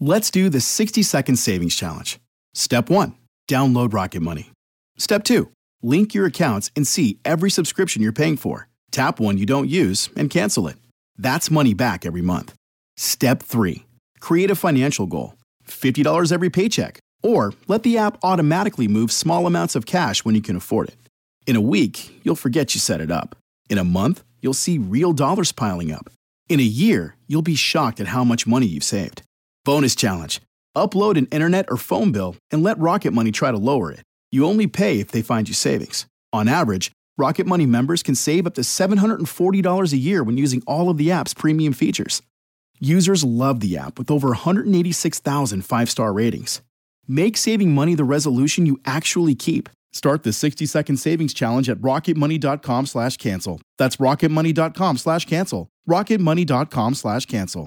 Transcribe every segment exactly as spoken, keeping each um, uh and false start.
Let's do the sixty second savings challenge. Step one, download Rocket Money. Step two, link your accounts and see every subscription you're paying for. Tap one you don't use and cancel it. That's money back every month. Step three, create a financial goal. fifty dollars every paycheck. Or let the app automatically move small amounts of cash when you can afford it. In a week, you'll forget you set it up. In a month, you'll see real dollars piling up. In a year, you'll be shocked at how much money you've saved. Bonus challenge. Upload an internet or phone bill and let Rocket Money try to lower it. You only pay if they find you savings. On average, Rocket Money members can save up to seven hundred forty dollars a year when using all of the app's premium features. Users love the app with over one hundred eighty-six thousand five-star ratings. Make saving money the resolution you actually keep. Start the sixty second savings challenge at rocketmoney.com slash cancel. That's rocketmoney.com slash cancel. rocketmoney.com slash cancel.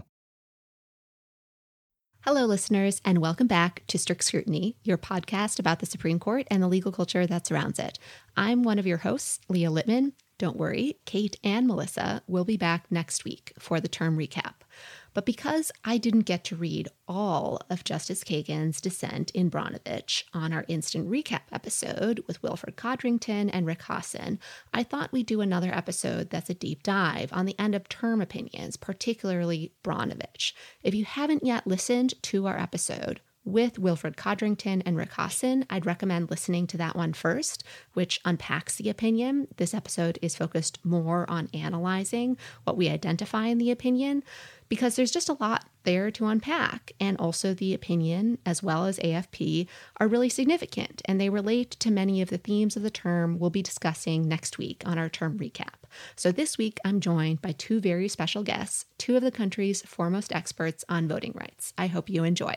Hello, listeners, and welcome back to Strict Scrutiny, your podcast about the Supreme Court and the legal culture that surrounds it. I'm one of your hosts, Leah Littman. Don't worry, Kate and Melissa will be back next week for the term recap. But because I didn't get to read all of Justice Kagan's dissent in Brnovich on our instant recap episode with Wilfred Codrington and Rick Hasen, I thought we'd do another episode that's a deep dive on the end of term opinions, particularly Brnovich. If you haven't yet listened to our episode with Wilfred Codrington and Rick Hasen, I'd recommend listening to that one first, which unpacks the opinion. This episode is focused more on analyzing what we identify in the opinion, because there's just a lot there to unpack. And also the opinion, as well as A F P, are really significant, and they relate to many of the themes of the term we'll be discussing next week on our term recap. So this week, I'm joined by two very special guests, two of the country's foremost experts on voting rights. I hope you enjoy.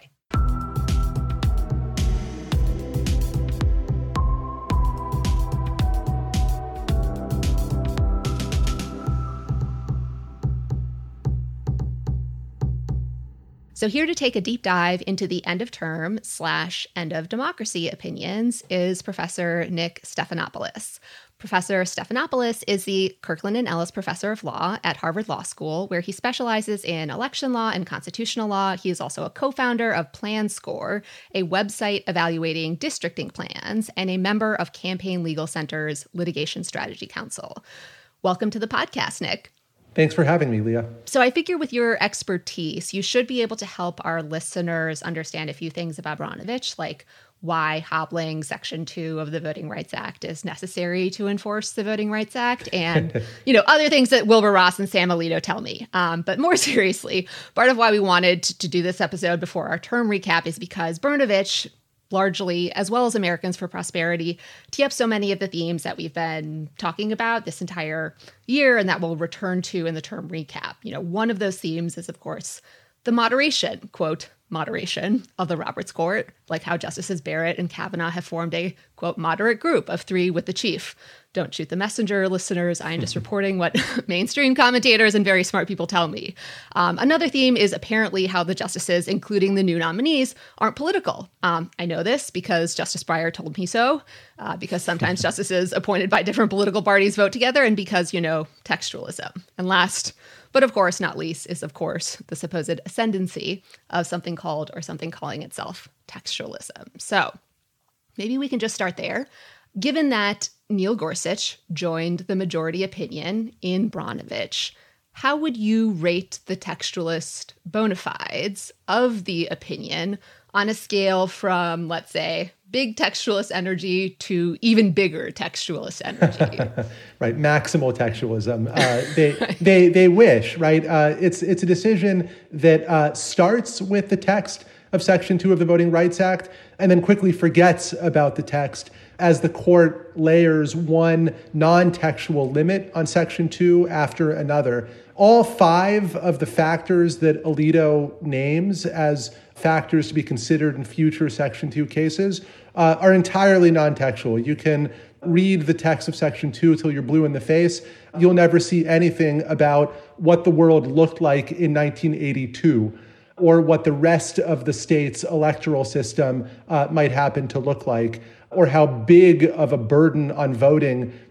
So here to take a deep dive into the end of term slash end of democracy opinions is Professor Nick Stephanopoulos. Professor Stephanopoulos is the Kirkland and Ellis Professor of Law at Harvard Law School, where he specializes in election law and constitutional law. He is also a co-founder of PlanScore, a website evaluating districting plans, and a member of Campaign Legal Center's Litigation Strategy Council. Welcome to the podcast, Nick. Thanks for having me, Leah. So I figure with your expertise, you should be able to help our listeners understand a few things about Brnovich, like why hobbling Section two of the Voting Rights Act is necessary to enforce the Voting Rights Act, and you know other things that Wilbur Ross and Sam Alito tell me. Um, but more seriously, part of why we wanted to do this episode before our term recap is because Brnovich, largely, as well as Americans for Prosperity, tee up so many of the themes that we've been talking about this entire year and that we'll return to in the term recap. You know, one of those themes is, of course, the moderation, quote, moderation of the Roberts Court, like how Justices Barrett and Kavanaugh have formed a, quote, moderate group of three with the chief. Don't shoot the messenger, listeners. I am just reporting what mainstream commentators and very smart people tell me. Um, another theme is apparently how the justices, including the new nominees, aren't political. Um, I know this because Justice Breyer told me so, uh, because sometimes justices appointed by different political parties vote together, and because, you know, textualism. And last, but of course not least, is of course the supposed ascendancy of something called or something calling itself textualism. So maybe we can just start there. Given that Neil Gorsuch joined the majority opinion in Brnovich, how would you rate the textualist bona fides of the opinion on a scale from, let's say, big textualist energy to even bigger textualist energy? Right, maximal textualism. Uh, they, right. they they wish, right? Uh, it's it's a decision that uh, starts with the text of Section two of the Voting Rights Act and then quickly forgets about the text as the court layers one non-textual limit on Section two after another. All five of the factors that Alito names as factors to be considered in future Section two cases uh, are entirely non-textual. You can read the text of Section two until you're blue in the face. You'll never see anything about what the world looked like in nineteen eighty-two or what the rest of the state's electoral system uh, might happen to look like, or how big of a burden on voting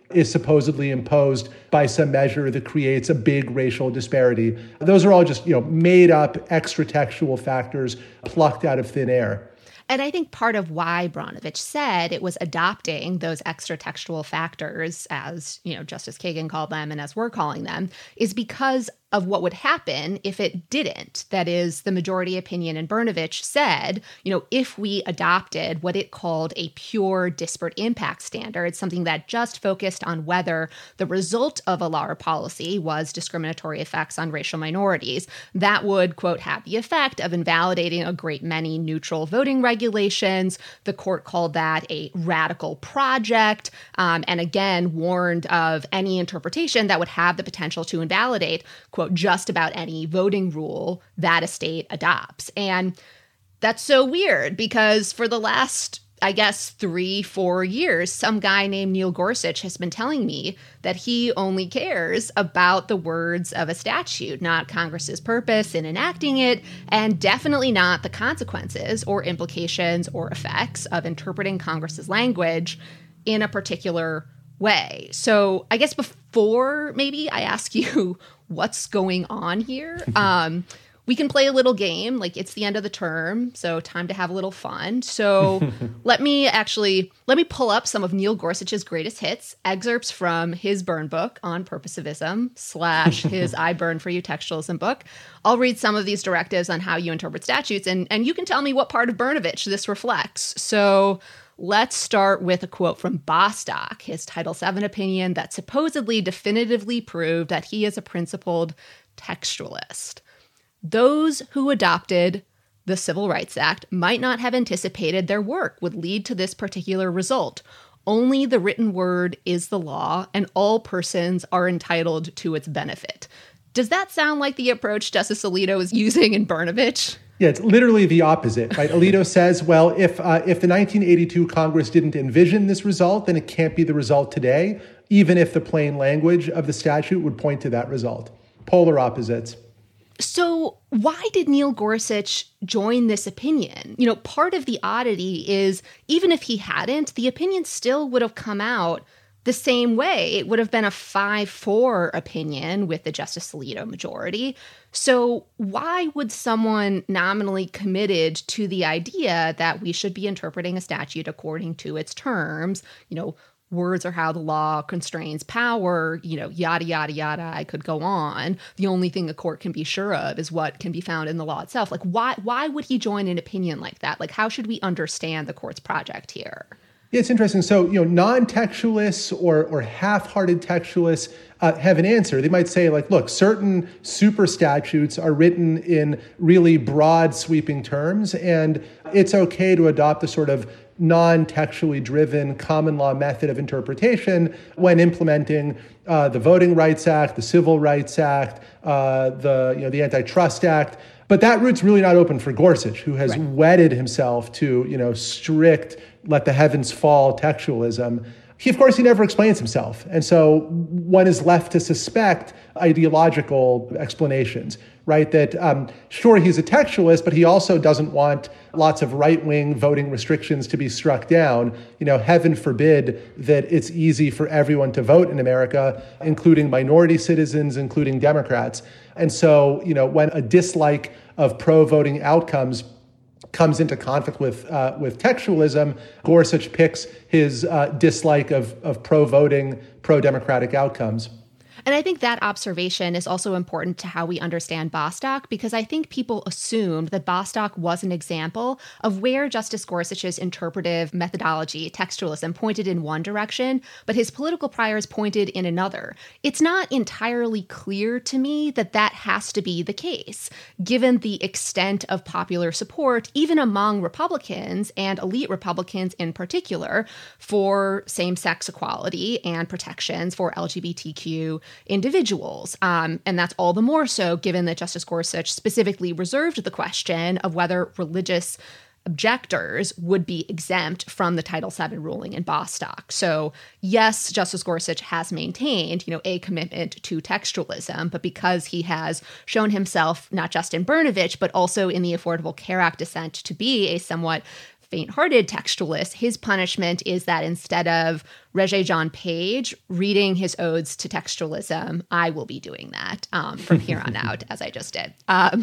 is supposedly imposed by some measure that creates a big racial disparity. Those are all just, you know, made up extra textual factors plucked out of thin air. And I think part of why Brnovich said it was adopting those extra textual factors, as, you know, Justice Kagan called them and as we're calling them, is because of what would happen if it didn't. That is, the majority opinion in Brnovich said, you know, if we adopted what it called a pure disparate impact standard, something that just focused on whether the result of a law or policy was discriminatory effects on racial minorities, that would, quote, have the effect of invalidating a great many neutral voting regulations. The court called that a radical project, um, and again warned of any interpretation that would have the potential to invalidate, quote, just about any voting rule that a state adopts. And that's so weird because for the last, I guess, three, four years, some guy named Neil Gorsuch has been telling me that he only cares about the words of a statute, not Congress's purpose in enacting it, and definitely not the consequences or implications or effects of interpreting Congress's language in a particular way. So I guess before maybe I ask you what's going on here, um, we can play a little game. Like, it's the end of the term, so time to have a little fun. So let me actually, let me pull up some of Neil Gorsuch's greatest hits, excerpts from his burn book on purposivism slash his I Burn For You textualism book. I'll read some of these directives on how you interpret statutes, and, and you can tell me what part of Brnovich this reflects. So let's start with a quote from Bostock, his Title seven opinion that supposedly definitively proved that he is a principled textualist. Those who adopted the Civil Rights Act might not have anticipated their work would lead to this particular result. Only the written word is the law, and all persons are entitled to its benefit. Does that sound like the approach Justice Alito is using in Brnovich? Yeah, it's literally the opposite, right? Alito says, well, if uh, if the nineteen eighty-two Congress didn't envision this result, then it can't be the result today, even if the plain language of the statute would point to that result. Polar opposites. So why did Neil Gorsuch join this opinion? You know, part of the oddity is even if he hadn't, the opinion still would have come out the same way. It would have been a five four opinion with the Justice Alito majority. So why would someone nominally committed to the idea that we should be interpreting a statute according to its terms, you know, words are how the law constrains power, you know, yada, yada, yada, I could go on. The only thing a court can be sure of is what can be found in the law itself. Like, why, why would he join an opinion like that? Like, how should we understand the court's project here? Yeah, it's interesting. So, you know, non-textualists or or half-hearted textualists uh, have an answer. They might say, like, look, certain super statutes are written in really broad, sweeping terms, and it's okay to adopt a sort of non-textually driven common law method of interpretation when implementing uh, the Voting Rights Act, the Civil Rights Act, uh, the you know the Antitrust Act. But that route's really not open for Gorsuch, who has right. wedded himself to, you know, strict, let the heavens fall textualism. He, of course, he never explains himself. And so one is left to suspect ideological explanations, right? That, um, sure, he's a textualist, but he also doesn't want lots of right-wing voting restrictions to be struck down. You know, heaven forbid that it's easy for everyone to vote in America, including minority citizens, including Democrats. And so, you know, when a dislike of pro-voting outcomes comes into conflict with uh, with textualism, Gorsuch picks his uh, dislike of, of pro-voting, pro-democratic outcomes. And I think that observation is also important to how we understand Bostock, because I think people assumed that Bostock was an example of where Justice Gorsuch's interpretive methodology, textualism, pointed in one direction, but his political priors pointed in another. It's not entirely clear to me that that has to be the case, given the extent of popular support, even among Republicans and elite Republicans in particular, for same-sex equality and protections for L G B T Q individuals. Um, and that's all the more so given that Justice Gorsuch specifically reserved the question of whether religious objectors would be exempt from the Title seven ruling in Bostock. So yes, Justice Gorsuch has maintained, you know, a commitment to textualism, but because he has shown himself, not just in Brnovich, but also in the Affordable Care Act dissent, to be a somewhat faint-hearted textualist, his punishment is that instead of Regé-Jean Page reading his odes to textualism, I will be doing that um, from here on out, as I just did. Um,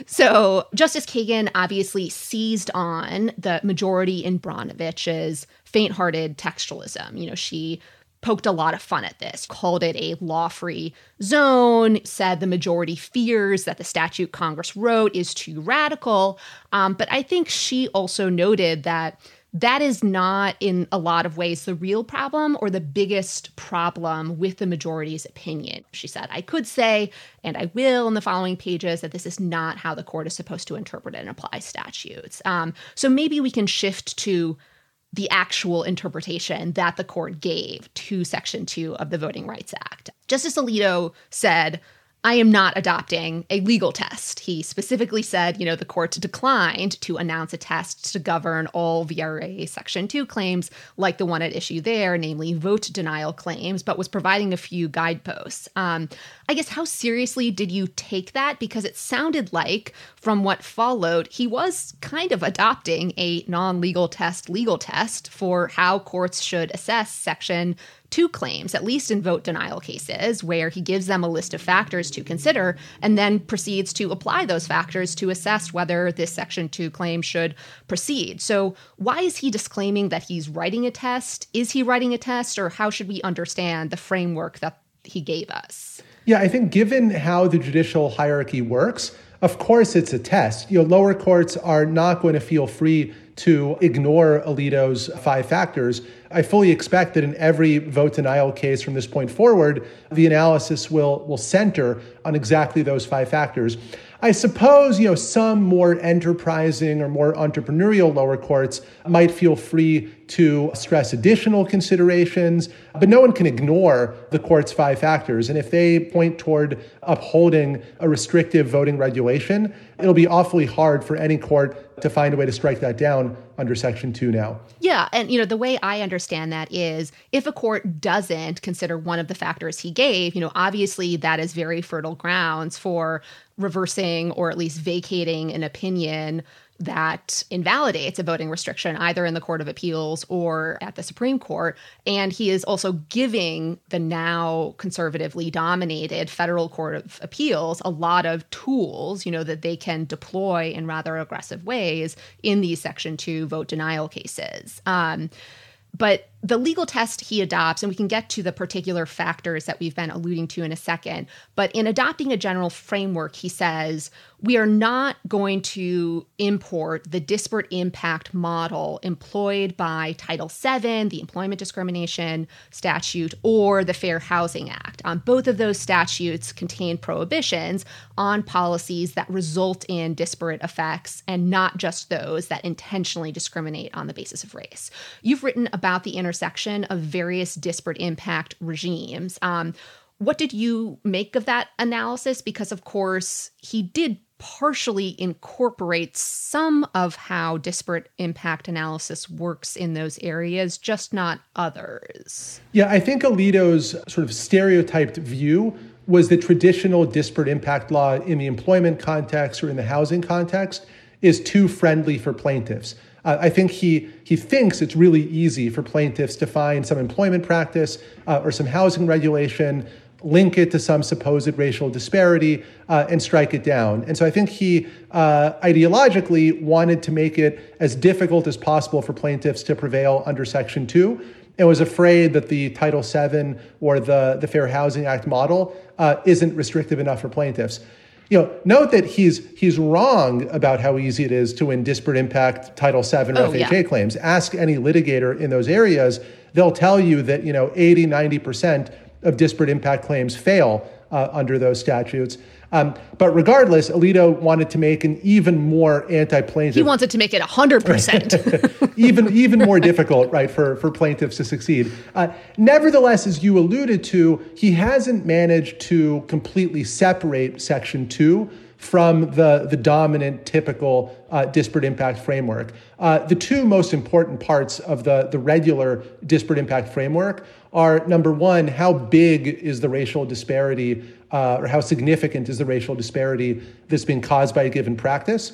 so Justice Kagan obviously seized on the majority in Branovich's faint-hearted textualism. You know, she poked a lot of fun at this, called it a law-free zone, said the majority fears that the statute Congress wrote is too radical. Um, but I think she also noted that that is not, in a lot of ways, the real problem or the biggest problem with the majority's opinion. She said, I could say, and I will in the following pages, that this is not how the court is supposed to interpret and apply statutes. Um, so maybe we can shift to the actual interpretation that the court gave to Section two of the Voting Rights Act. Justice Alito said, I am not adopting a legal test. He specifically said, you know, the court declined to announce a test to govern all V R A Section two claims like the one at issue there, namely vote denial claims, but was providing a few guideposts. Um, I guess how seriously did you take that? Because it sounded like from what followed, he was kind of adopting a non-legal test legal test for how courts should assess Section two claims, at least in vote denial cases, where he gives them a list of factors to consider and then proceeds to apply those factors to assess whether this Section two claim should proceed. So why is he disclaiming that he's writing a test? Is he writing a test, or how should we understand the framework that he gave us? Yeah, I think given how the judicial hierarchy works, of course it's a test. You know, lower courts are not going to feel free to ignore Alito's five factors. I fully expect that in every vote denial case from this point forward, the analysis will, will center on exactly those five factors. I suppose, you know, some more enterprising or more entrepreneurial lower courts might feel free to stress additional considerations, but no one can ignore the court's five factors. And if they point toward upholding a restrictive voting regulation, it'll be awfully hard for any court to find a way to strike that down under Section two now. Yeah. And, you know, the way I understand that is if a court doesn't consider one of the factors he gave, you know, obviously that is very fertile grounds for reversing or at least vacating an opinion that invalidates a voting restriction either in the Court of Appeals or at the Supreme Court. And he is also giving the now conservatively dominated Federal Court of Appeals a lot of tools, you know, that they can deploy in rather aggressive ways in these Section two vote denial cases. Um, but the legal test he adopts, and we can get to the particular factors that we've been alluding to in a second, but in adopting a general framework, he says, we are not going to import the disparate impact model employed by Title seven, the Employment Discrimination Statute, or the Fair Housing Act. Um, both of those statutes contain prohibitions on policies that result in disparate effects and not just those that intentionally discriminate on the basis of race. You've written about the intersection of various disparate impact regimes. Um, what did you make of that analysis? Because, of course, he did partially incorporate some of how disparate impact analysis works in those areas, just not others. Yeah, I think Alito's sort of stereotyped view was that traditional disparate impact law in the employment context or in the housing context is too friendly for plaintiffs. Uh, I think he he thinks it's really easy for plaintiffs to find some employment practice uh, or some housing regulation, link it to some supposed racial disparity, uh, and strike it down. And so I think he uh, ideologically wanted to make it as difficult as possible for plaintiffs to prevail under Section two, and was afraid that the Title seven or the, the Fair Housing Act model uh, isn't restrictive enough for plaintiffs. You know, note that he's he's wrong about how easy it is to win disparate impact Title seven or oh, F H A yeah. claims. Ask any litigator in those areas. They'll tell you that, you know, eighty, ninety percent of disparate impact claims fail uh, under those statutes. Um, but regardless, Alito wanted to make an even more anti-plaintiff. He wanted to make it one hundred percent. even even more difficult, right, for, for plaintiffs to succeed. Uh, nevertheless, as you alluded to, he hasn't managed to completely separate Section two from the, the dominant typical uh, disparate impact framework. Uh, the two most important parts of the, the regular disparate impact framework are, number one, how big is the racial disparity uh, or how significant is the racial disparity that's being caused by a given practice?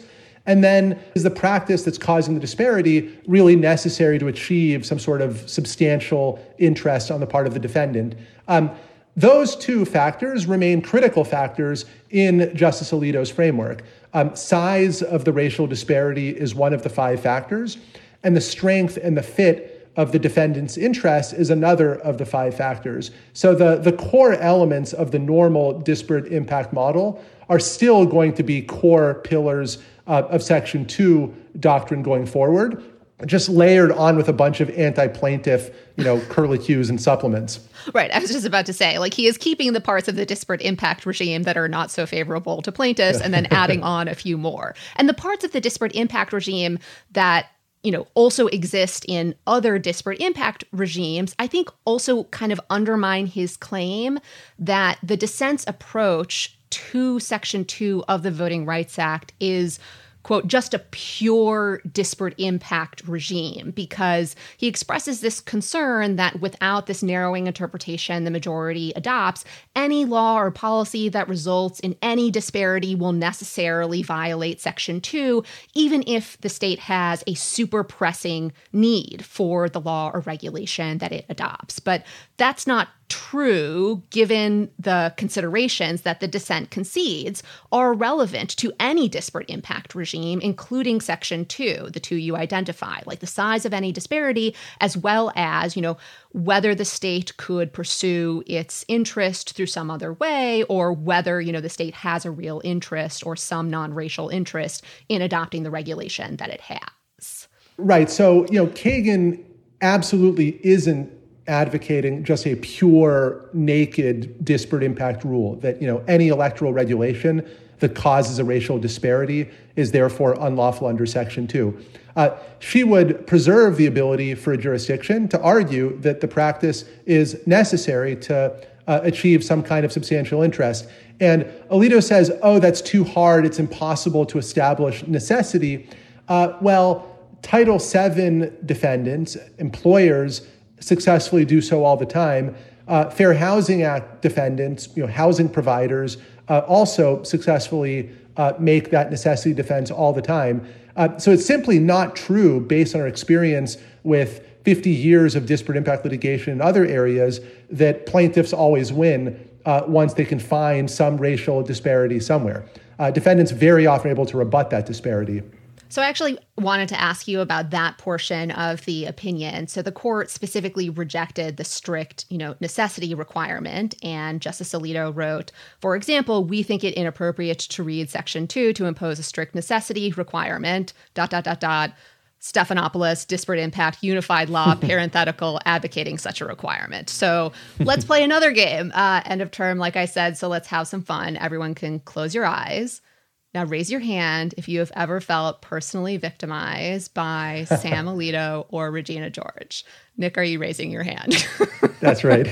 And then is the practice that's causing the disparity really necessary to achieve some sort of substantial interest on the part of the defendant? Um, those two factors remain critical factors in Justice Alito's framework. Um, size of the racial disparity is one of the five factors, and the strength and the fit of the defendant's interest is another of the five factors. So the, the core elements of the normal disparate impact model are still going to be core pillars uh, of Section two doctrine going forward, just layered on with a bunch of anti-plaintiff, you know, curlicues and supplements. Right. I was just about to say, like, he is keeping the parts of the disparate impact regime that are not so favorable to plaintiffs and then adding on a few more. And the parts of the disparate impact regime that, you know, also exist in other disparate impact regimes, I think also kind of undermine his claim that the dissent's approach to Section two of the Voting Rights Act is, quote, just a pure disparate impact regime, because he expresses this concern that without this narrowing interpretation the majority adopts, any law or policy that results in any disparity will necessarily violate Section two, even if the state has a super pressing need for the law or regulation that it adopts. But that's not true, given the considerations that the dissent concedes are relevant to any disparate impact regime, including Section two, the two you identify, like the size of any disparity, as well as, you know, whether the state could pursue its interest through some other way, or whether, you know, the state has a real interest or some non-racial interest in adopting the regulation that it has. Right. So, you know, Kagan absolutely isn't advocating just a pure, naked, disparate impact rule that, you know, any electoral regulation that causes a racial disparity is therefore unlawful under Section two. Uh, she would preserve the ability for a jurisdiction to argue that the practice is necessary to uh, achieve some kind of substantial interest. And Alito says, oh, that's too hard, it's impossible to establish necessity. Uh, well, Title seven defendants, employers, successfully do so all the time. Uh, Fair Housing Act defendants, you know, housing providers, uh, also successfully uh, make that necessity defense all the time. Uh, so it's simply not true, based on our experience with fifty years of disparate impact litigation in other areas, that plaintiffs always win uh, once they can find some racial disparity somewhere. Uh, defendants very often are able to rebut that disparity. So I actually wanted to ask you about that portion of the opinion. So the court specifically rejected the strict, you know, necessity requirement. And Justice Alito wrote, for example, we think it inappropriate to read Section two to impose a strict necessity requirement, dot, dot, dot, dot, Stephanopoulos, disparate impact, unified law, parenthetical, advocating such a requirement. So let's play another game. Uh, end of term, like I said, so let's have some fun. Everyone can close your eyes. Now, raise your hand if you have ever felt personally victimized by Sam Alito or Regina George. Nick, are you raising your hand? That's right.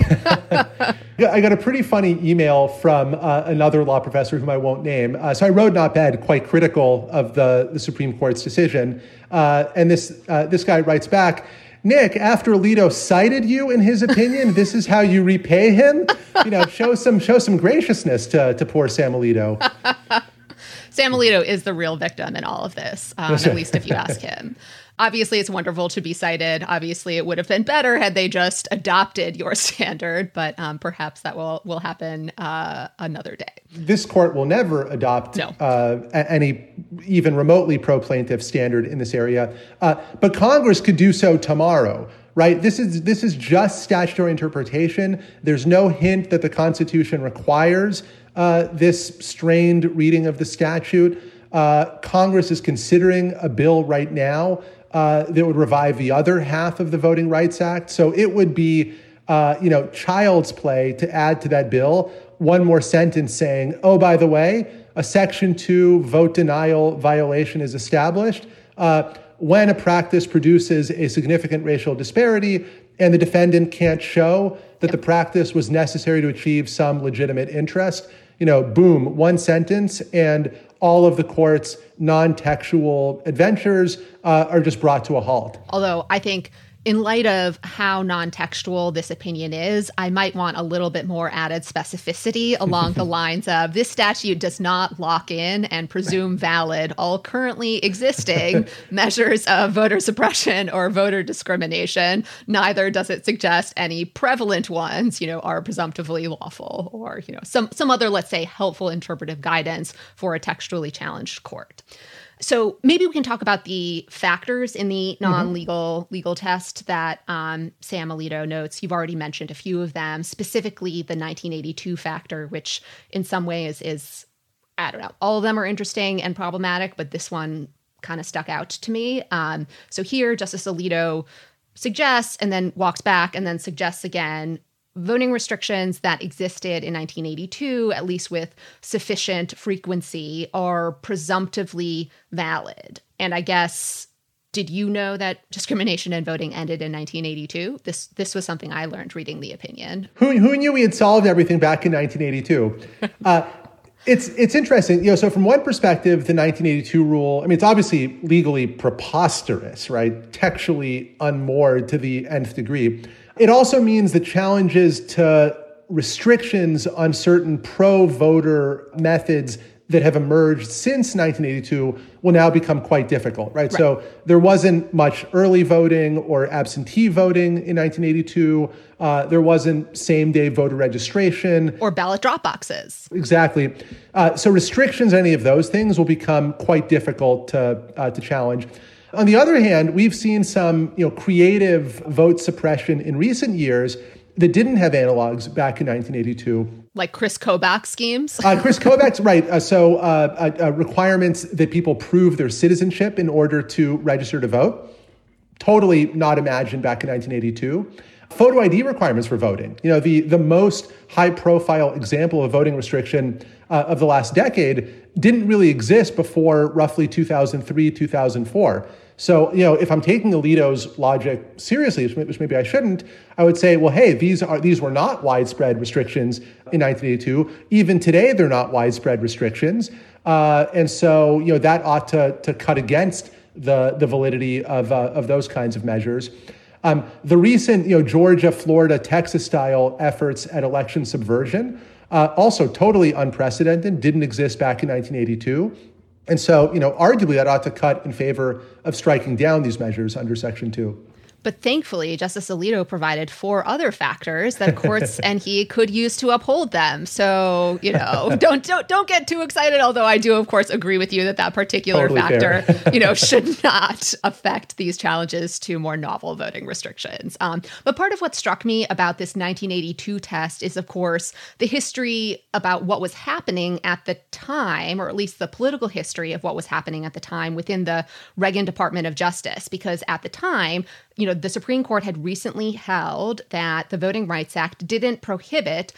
I got a pretty funny email from uh, another law professor whom I won't name. Uh, so I wrote an op-ed quite critical of the, the Supreme Court's decision. Uh, and this uh, this guy writes back, Nick, after Alito cited you in his opinion, this is how you repay him? You know, show some show some graciousness to, to poor Sam Alito. Sam Alito is the real victim in all of this, um, at least if you ask him. Obviously, it's wonderful to be cited. Obviously, it would have been better had they just adopted your standard, but um, perhaps that will, will happen uh, another day. This court will never adopt no. uh, any even remotely pro-plaintiff standard in this area, uh, but Congress could do so tomorrow. Right? This is this is just statutory interpretation. There's no hint that the Constitution requires uh, this strained reading of the statute. Uh, Congress is considering a bill right now uh, that would revive the other half of the Voting Rights Act. So it would be, uh, you know, child's play to add to that bill one more sentence saying, oh, by the way, a Section two vote denial violation is established Uh, when a practice produces a significant racial disparity and the defendant can't show that yep. the practice was necessary to achieve some legitimate interest, you know, boom, one sentence, and all of the court's non-textual adventures uh, are just brought to a halt. Although I think in light of how non-textual this opinion is, I might want a little bit more added specificity along the lines of this statute does not lock in and presume valid all currently existing measures of voter suppression or voter discrimination. Neither does it suggest any prevalent ones, you know, are presumptively lawful or, you know, some, some other, let's say, helpful interpretive guidance for a textually challenged court. So maybe we can talk about the factors in the non-legal mm-hmm. legal test that um, Sam Alito notes. You've already mentioned a few of them, specifically the nineteen eighty-two factor, which in some ways is, I don't know, all of them are interesting and problematic, but this one kind of stuck out to me. Um, so here, Justice Alito suggests and then walks back and then suggests again voting restrictions that existed in nineteen eighty-two, at least with sufficient frequency, are presumptively valid. And I guess, did you know that discrimination in voting ended in nineteen eighty-two? This this was something I learned reading the opinion. Who, who knew we had solved everything back in nineteen eighty-two? uh, it's it's interesting. You know, so from one perspective, the nineteen eighty-two rule, I mean, it's obviously legally preposterous, right? Textually unmoored to the nth degree. It also means the challenges to restrictions on certain pro-voter methods that have emerged since nineteen eighty-two will now become quite difficult, right? right? So there wasn't much early voting or absentee voting in nineteen eighty-two. Uh, there wasn't same-day voter registration. Or ballot drop boxes. Exactly. Uh, so restrictions on any of those things will become quite difficult to, uh, to challenge. On the other hand, we've seen some, you know, creative vote suppression in recent years that didn't have analogs back in nineteen eighty-two. Like Chris Kobach schemes? uh, Chris Kobach's right. Uh, so uh, uh, requirements that people prove their citizenship in order to register to vote. Totally not imagined back in nineteen eighty-two. Photo I D requirements for voting. You know, the, the most high-profile example of voting restriction uh, of the last decade didn't really exist before roughly two thousand three, two thousand four. So, you know, if I'm taking Alito's logic seriously, which maybe I shouldn't, I would say, well, hey, these are these were not widespread restrictions in nineteen eighty-two. Even today, they're not widespread restrictions. Uh, and so, you know, that ought to, to cut against the, the validity of, uh, of those kinds of measures. Um, the recent, you know, Georgia, Florida, Texas-style efforts at election subversion, uh, also totally unprecedented, didn't exist back in nineteen eighty-two. And so, you know, arguably that ought to cut in favor of striking down these measures under Section two. But thankfully, Justice Alito provided four other factors that courts and he could use to uphold them. So, you know, don't don't don't get too excited. Although I do, of course, agree with you that that particular totally factor, you know, should not affect these challenges to more novel voting restrictions. Um, but part of what struck me about this nineteen eighty-two test is, of course, the history about what was happening at the time, or at least the political history of what was happening at the time within the Reagan Department of Justice. Because at the time, you know, the Supreme Court had recently held that the Voting Rights Act didn't prohibit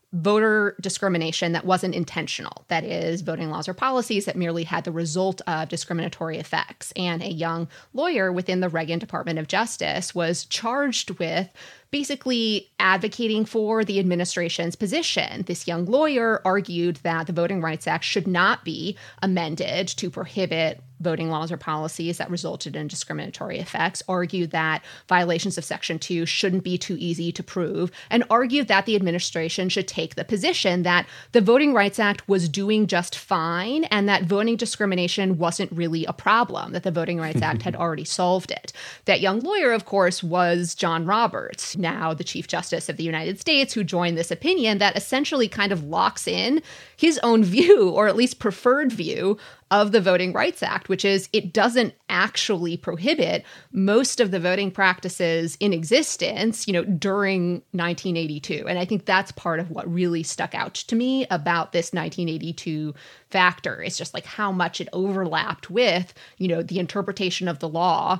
voter discrimination that wasn't intentional. That is, voting laws or policies that merely had the result of discriminatory effects. And a young lawyer within the Reagan Department of Justice was charged with basically advocating for the administration's position. This young lawyer argued that the Voting Rights Act should not be amended to prohibit voting laws or policies that resulted in discriminatory effects, argued that violations of Section two shouldn't be too easy to prove, and argued that the administration should take the position that the Voting Rights Act was doing just fine and that voting discrimination wasn't really a problem, that the Voting Rights Act had already solved it. That young lawyer, of course, was John Roberts, now the Chief Justice of the United States, who joined this opinion that essentially kind of locks in his own view, or at least preferred view, of the Voting Rights Act, which is it doesn't actually prohibit most of the voting practices in existence, you know, during nineteen eighty-two. And I think that's part of what really stuck out to me about this nineteen eighty-two factor. It's just like how much it overlapped with, you know, the interpretation of the law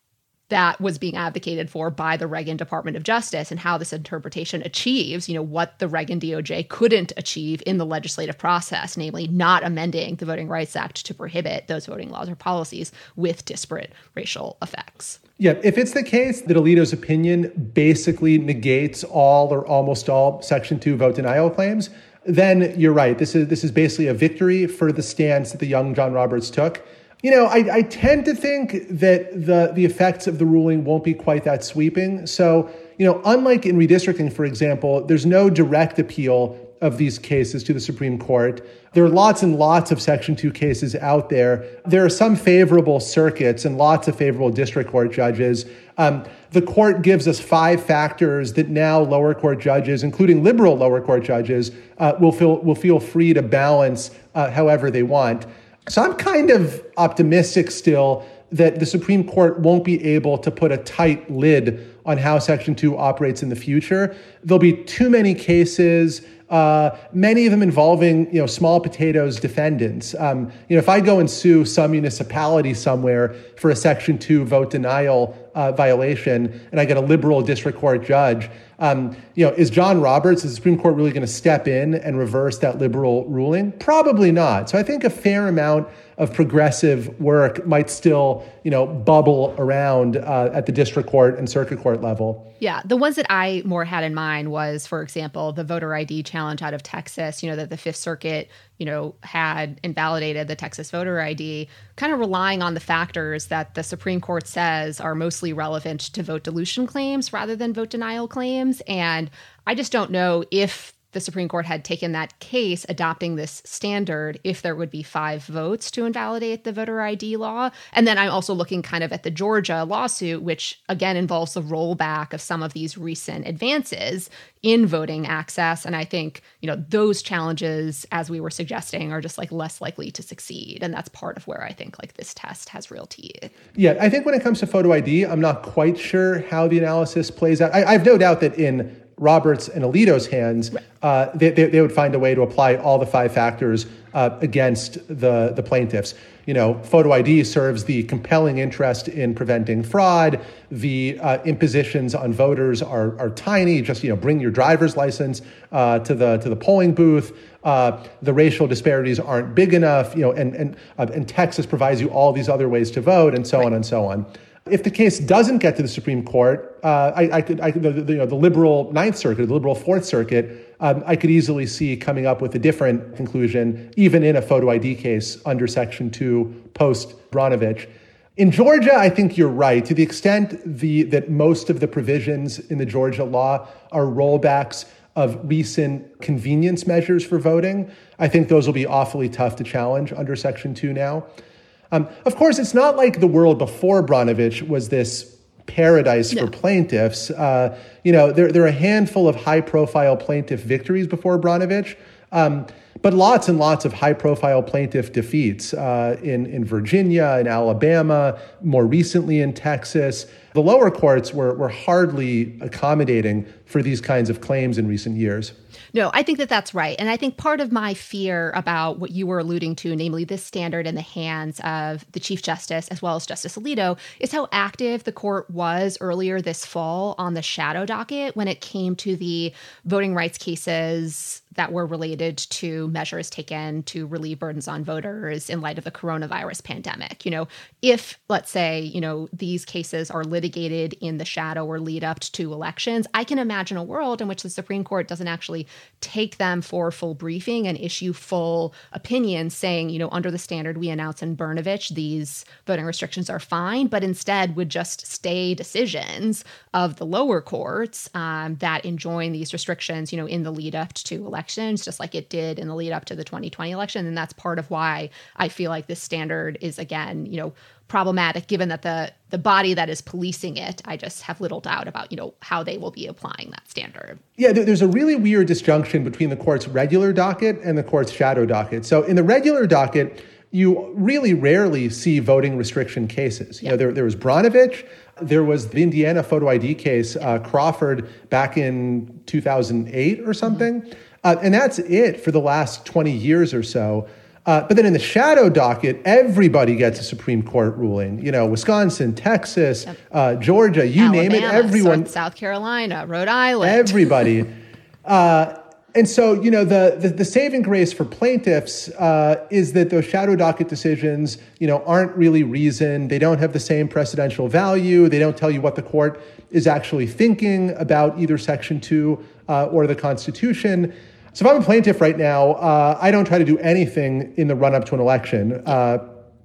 that was being advocated for by the Reagan Department of Justice, and how this interpretation achieves, you know, what the Reagan D O J couldn't achieve in the legislative process, namely not amending the Voting Rights Act to prohibit those voting laws or policies with disparate racial effects. Yeah, if it's the case that Alito's opinion basically negates all or almost all Section two vote denial claims, then you're right. This is this is basically a victory for the stance that the young John Roberts took. You know, I, I tend to think that the, the effects of the ruling won't be quite that sweeping. So, you know, unlike in redistricting, for example, there's no direct appeal of these cases to the Supreme Court. There are lots and lots of Section two cases out there. There are some favorable circuits and lots of favorable district court judges. Um, the court gives us five factors that now lower court judges, including liberal lower court judges, uh, will feel will feel free to balance uh, however they want. So I'm kind of optimistic still that the Supreme Court won't be able to put a tight lid on how Section two operates in the future. There'll be too many cases, uh, many of them involving, you know, small potatoes defendants. Um, you know, if I go and sue some municipality somewhere for a Section two vote denial uh, violation, and I get a liberal district court judge, um, you know, is John Roberts, is the Supreme Court really going to step in and reverse that liberal ruling? Probably not. So I think a fair amount of progressive work might still, you know, bubble around uh, at the district court and circuit court level. Yeah, the ones that I more had in mind was, for example, the voter I D challenge out of Texas, you know, that the Fifth Circuit, you know, had invalidated the Texas voter I D, kind of relying on the factors that the Supreme Court says are mostly relevant to vote dilution claims rather than vote denial claims. And I just don't know if the Supreme Court had taken that case, adopting this standard, if there would be five votes to invalidate the voter I D law. And then I'm also looking kind of at the Georgia lawsuit, which again involves the rollback of some of these recent advances in voting access. And I think, you know, those challenges, as we were suggesting, are just like less likely to succeed. And that's part of where I think like this test has real teeth. Yeah, I think when it comes to photo I D, I'm not quite sure how the analysis plays out. I, I have no doubt that in Roberts and Alito's hands, uh, they, they, they would find a way to apply all the five factors uh, against the, the plaintiffs. You know, photo I D serves the compelling interest in preventing fraud. The uh, impositions on voters are are tiny. Just, you know, bring your driver's license uh, to the to the polling booth. Uh, the racial disparities aren't big enough. You know, and and uh, and Texas provides you all these other ways to vote, and so right. on and so on. If the case doesn't get to the Supreme Court, uh, I, I could, I could the, the, you know, the liberal Ninth Circuit, the liberal Fourth Circuit, um, I could easily see coming up with a different conclusion, even in a photo I D case under Section two post Brnovich. In Georgia, I think you're right. To the extent the that most of the provisions in the Georgia law are rollbacks of recent convenience measures for voting, I think those will be awfully tough to challenge under Section two now. Um, of course, it's not like the world before Brnovich was this paradise no. for plaintiffs. Uh, you know, there, there are a handful of high-profile plaintiff victories before Brnovich, um, but lots and lots of high-profile plaintiff defeats uh, in, in Virginia, in Alabama, more recently in Texas. The lower courts were, were hardly accommodating for these kinds of claims in recent years. No, I think that that's right. And I think part of my fear about what you were alluding to, namely this standard in the hands of the Chief Justice as well as Justice Alito, is how active the court was earlier this fall on the shadow docket when it came to the voting rights cases that were related to measures taken to relieve burdens on voters in light of the coronavirus pandemic. You know, if, let's say, you know, these cases are litigated in the shadow or lead up to elections, I can imagine a world in which the Supreme Court doesn't actually take them for full briefing and issue full opinions saying, you know, under the standard we announced in Brnovich, these voting restrictions are fine, but instead would just stay decisions of the lower courts um, that enjoin these restrictions, you know, in the lead up to elections, just like it did in the lead up to the twenty twenty election. And that's part of why I feel like this standard is, again, you know, problematic, given that the the body that is policing it, I just have little doubt about, you know, how they will be applying that standard. Yeah, there's a really weird disjunction between the court's regular docket and the court's shadow docket. So in the regular docket, you really rarely see voting restriction cases. You yeah. know, there, there was Brnovich, there was the Indiana photo I D case, uh, Crawford, back in two thousand eight or something. Mm-hmm. Uh, and that's it for the last twenty years or so. Uh, but then in the shadow docket, everybody gets a Supreme Court ruling. You know, Wisconsin, Texas, yep. uh, Georgia, you Alabama, name it, everyone. South Carolina, Rhode Island. Everybody. uh, and so, you know, the, the, the saving grace for plaintiffs uh, is that those shadow docket decisions, you know, aren't really reasoned. They don't have the same precedential value. They don't tell you what the court is actually thinking about either Section two uh, or the Constitution. So if I'm a plaintiff right now, uh, I don't try to do anything in the run-up to an election. Uh,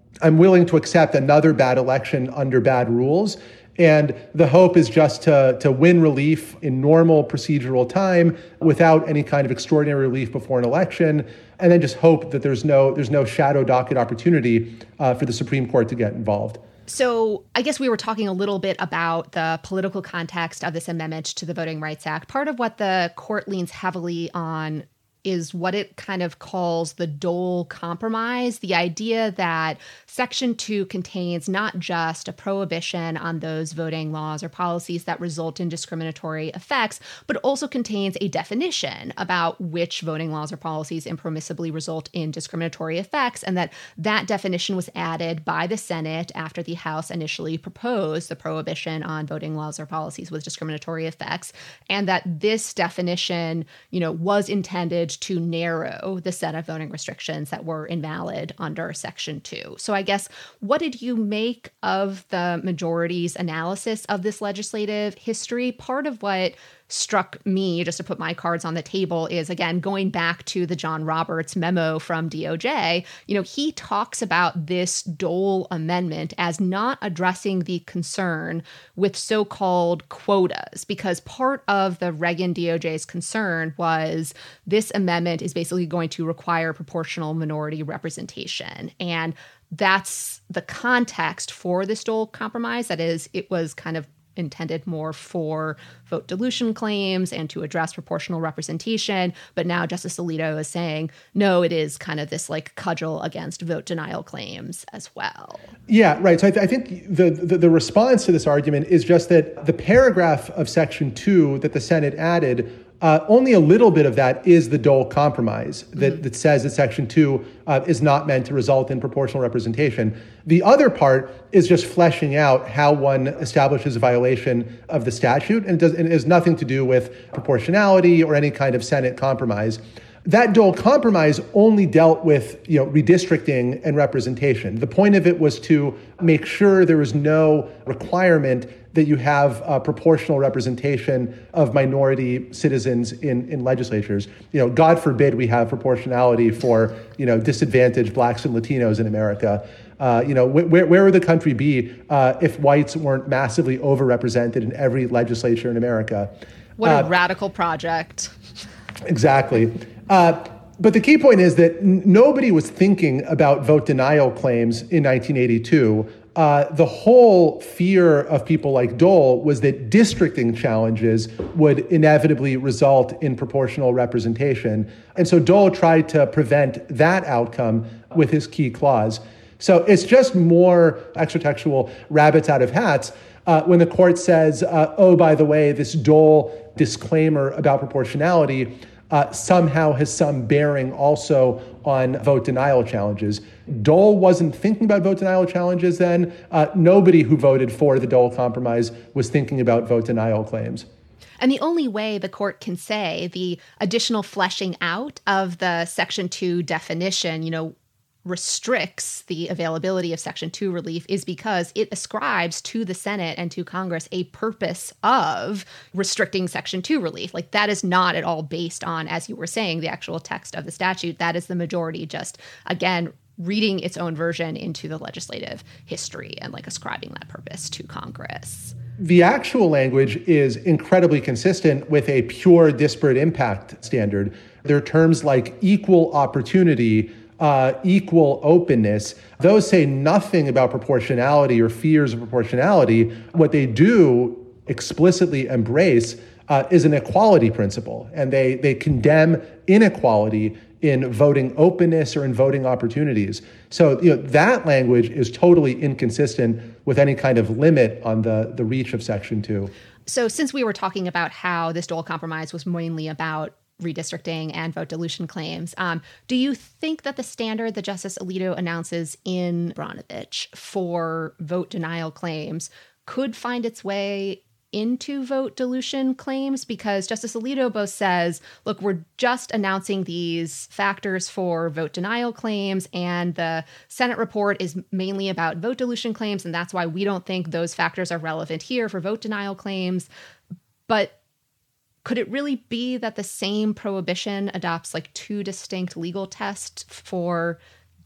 I'm willing to accept another bad election under bad rules. And the hope is just to, to win relief in normal procedural time without any kind of extraordinary relief before an election, and then just hope that there's no there's no shadow docket opportunity uh, for the Supreme Court to get involved. So I guess we were talking a little bit about the political context of this amendment to the Voting Rights Act. Part of what the court leans heavily on is what it kind of calls the Dole Compromise, the idea that Section two contains not just a prohibition on those voting laws or policies that result in discriminatory effects, but also contains a definition about which voting laws or policies impermissibly result in discriminatory effects, and that that definition was added by the Senate after the House initially proposed the prohibition on voting laws or policies with discriminatory effects, and that this definition, you know, was intended to narrow the set of voting restrictions that were invalid under Section two. So I guess, what did you make of the majority's analysis of this legislative history? Part of what struck me, just to put my cards on the table, is, again, going back to the John Roberts memo from D O J, you know, he talks about this Dole amendment as not addressing the concern with so-called quotas, because part of the Reagan D O J's concern was this amendment is basically going to require proportional minority representation. And that's the context for this Dole Compromise. That is, it was kind of intended more for vote dilution claims and to address proportional representation. But now Justice Alito is saying, no, it is kind of this like cudgel against vote denial claims as well. Yeah, right. So I, th- I think the, the the response to this argument is just that the paragraph of Section two that the Senate added, Uh, only a little bit of that is the Dole Compromise that, mm-hmm. that says that Section two uh, is not meant to result in proportional representation. The other part is just fleshing out how one establishes a violation of the statute, and it, does, and it has nothing to do with proportionality or any kind of Senate compromise. That Dole Compromise only dealt with, you know, redistricting and representation. The point of it was to make sure there was no requirement that you have uh, proportional representation of minority citizens in, in legislatures. You know, God forbid we have proportionality for, you know, disadvantaged blacks and Latinos in America. Uh, you know, wh- where, where would the country be uh, if whites weren't massively overrepresented in every legislature in America? What a uh, radical project. Exactly. Uh, but the key point is that n- nobody was thinking about vote denial claims in nineteen eighty-two. Uh, the whole fear of people like Dole was that districting challenges would inevitably result in proportional representation. And so Dole tried to prevent that outcome with his key clause. So it's just more extra-textual rabbits out of hats uh, when the court says, uh, oh, by the way, this Dole disclaimer about proportionality Uh, somehow has some bearing also on vote denial challenges. Dole wasn't thinking about vote denial challenges then. Uh, nobody who voted for the Dole Compromise was thinking about vote denial claims. And the only way the court can say the additional fleshing out of the Section two definition, you know, restricts the availability of Section two relief is because it ascribes to the Senate and to Congress a purpose of restricting Section two relief. Like, that is not at all based on, as you were saying, the actual text of the statute. That is the majority just, again, reading its own version into the legislative history and like ascribing that purpose to Congress. The actual language is incredibly consistent with a pure disparate impact standard. There are terms like equal opportunity, Uh, equal openness. Those say nothing about proportionality or fears of proportionality. What they do explicitly embrace uh, is an equality principle, and they they condemn inequality in voting openness or in voting opportunities. So, you know, that language is totally inconsistent with any kind of limit on the, the reach of Section two. So since we were talking about how this Dole Compromise was mainly about redistricting and vote dilution claims, um, do you think that the standard that Justice Alito announces in Brnovich for vote denial claims could find its way into vote dilution claims? Because Justice Alito both says, look, we're just announcing these factors for vote denial claims, and the Senate report is mainly about vote dilution claims, and that's why we don't think those factors are relevant here for vote denial claims. But could it really be that the same prohibition adopts like two distinct legal tests for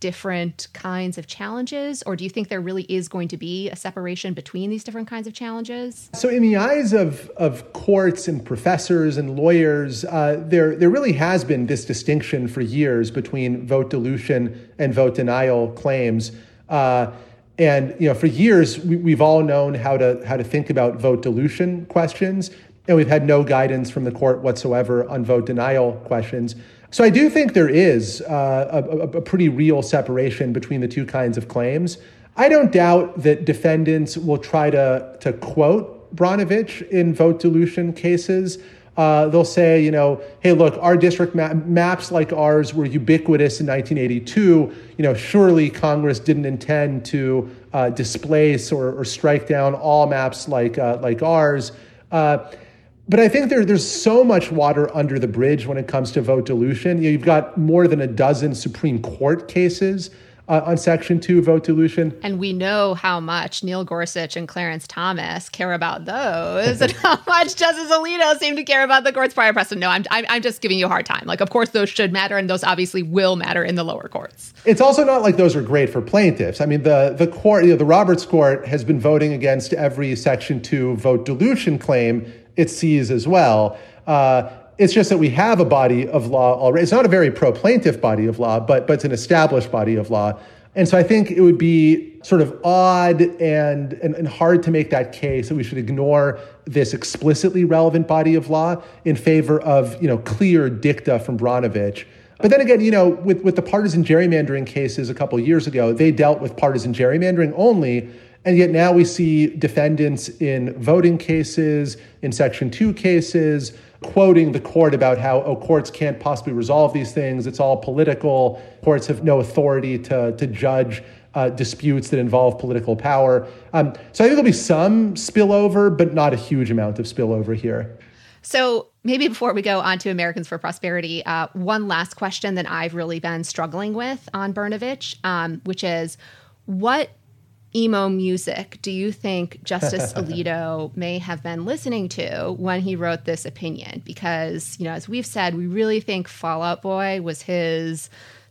different kinds of challenges? Or do you think there really is going to be a separation between these different kinds of challenges? So in the eyes of, of courts and professors and lawyers, uh, there, there really has been this distinction for years between vote dilution and vote denial claims. Uh, and you know, for years, we, we've all known how to how to think about vote dilution questions, and we've had no guidance from the court whatsoever on vote denial questions. So I do think there is uh, a, a pretty real separation between the two kinds of claims. I don't doubt that defendants will try to, to quote Brnovich in vote dilution cases. Uh, they'll say, you know, hey, look, our district ma- maps like ours were ubiquitous in nineteen eighty-two. You know, surely Congress didn't intend to uh, displace or, or strike down all maps like uh, like ours. Uh, But I think there, there's so much water under the bridge when it comes to vote dilution. You know, you've got more than a dozen Supreme Court cases uh, on Section two vote dilution. And we know how much Neil Gorsuch and Clarence Thomas care about those and how much Justice Alito seemed to care about the court's prior precedent. No, I'm, I'm, I'm just giving you a hard time. Like, of course, those should matter, and those obviously will matter in the lower courts. It's also not like those are great for plaintiffs. I mean, the, the court, you know, the Roberts Court has been voting against every Section two vote dilution claim it sees as well. Uh, it's just that we have a body of law already. It's not a very pro-plaintiff body of law, but, but it's an established body of law. And so I think it would be sort of odd and, and, and hard to make that case that we should ignore this explicitly relevant body of law in favor of, you know, clear dicta from Brnovich. But then again, you know, with, with the partisan gerrymandering cases a couple of years ago, they dealt with partisan gerrymandering only. And yet now we see defendants in voting cases, in Section two cases, quoting the court about how, oh, courts can't possibly resolve these things. It's all political. Courts have no authority to, to judge uh, disputes that involve political power. Um, so I think there'll be some spillover, but not a huge amount of spillover here. So maybe before we go on to Americans for Prosperity, uh, one last question that I've really been struggling with on Brnovich, um, which is what emo music do you think Justice Alito may have been listening to when he wrote this opinion? Because, you know, as we've said, we really think Fall Out Boy was his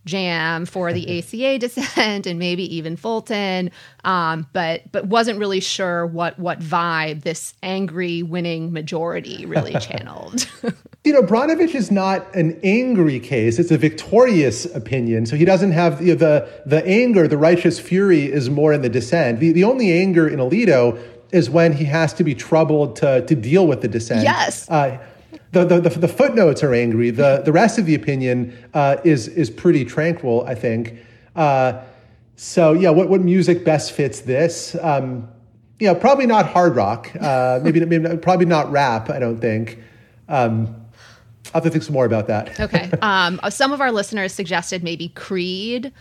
jam for the A C A dissent and maybe even Fulton, um, but but wasn't really sure what what vibe this angry winning majority really channeled. You know, Brnovich is not an angry case. It's a victorious opinion. So he doesn't have you know, the the anger, the righteous fury is more in the dissent. The, the only anger in Alito is when he has to be troubled to, to deal with the dissent. Yes. Uh, The, the, the, the footnotes are angry. The, the rest of the opinion uh, is is pretty tranquil, I think. Uh, so, yeah, what, what music best fits this? Um, you know, probably not hard rock. Uh, maybe, maybe not, probably not rap, I don't think. Um, I'll have to think some more about that. Okay. Um, some of our listeners suggested maybe Creed.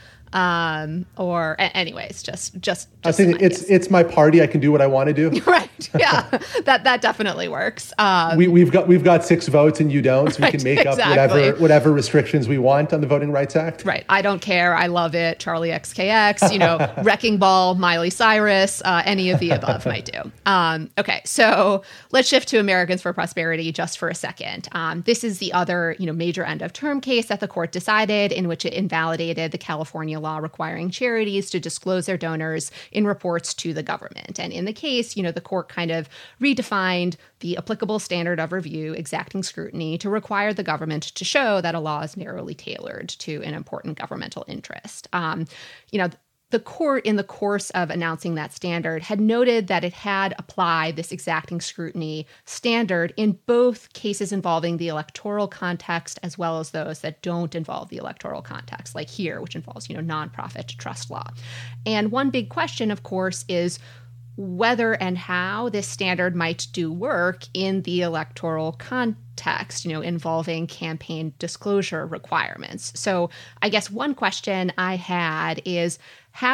Um, or a- anyways, just, just, just I think it's, it's my party. I can do what I want to do. Right. Yeah. that, that definitely works. Um, we, we've got, we've got six votes and you don't, so we right, can make exactly. up whatever, whatever restrictions we want on the Voting Rights Act. Right. I don't care. I love it. Charlie X K X, you know, Wrecking Ball, Miley Cyrus, uh, any of the above might do. Um, okay. So let's shift to Americans for Prosperity just for a second. Um, this is the other, you know, major end of term case that the court decided in which it invalidated the California law requiring charities to disclose their donors in reports to the government. And in the case, you know, the court kind of redefined the applicable standard of review, exacting scrutiny, to require the government to show that a law is narrowly tailored to an important governmental interest. Um, you know, the court, in the course of announcing that standard, had noted that it had applied this exacting scrutiny standard in both cases involving the electoral context as well as those that don't involve the electoral context, like here, which involves, you know, nonprofit trust law. And one big question, of course, is whether and how this standard might do work in the electoral context, you know, involving campaign disclosure requirements. So I guess one question I had is, how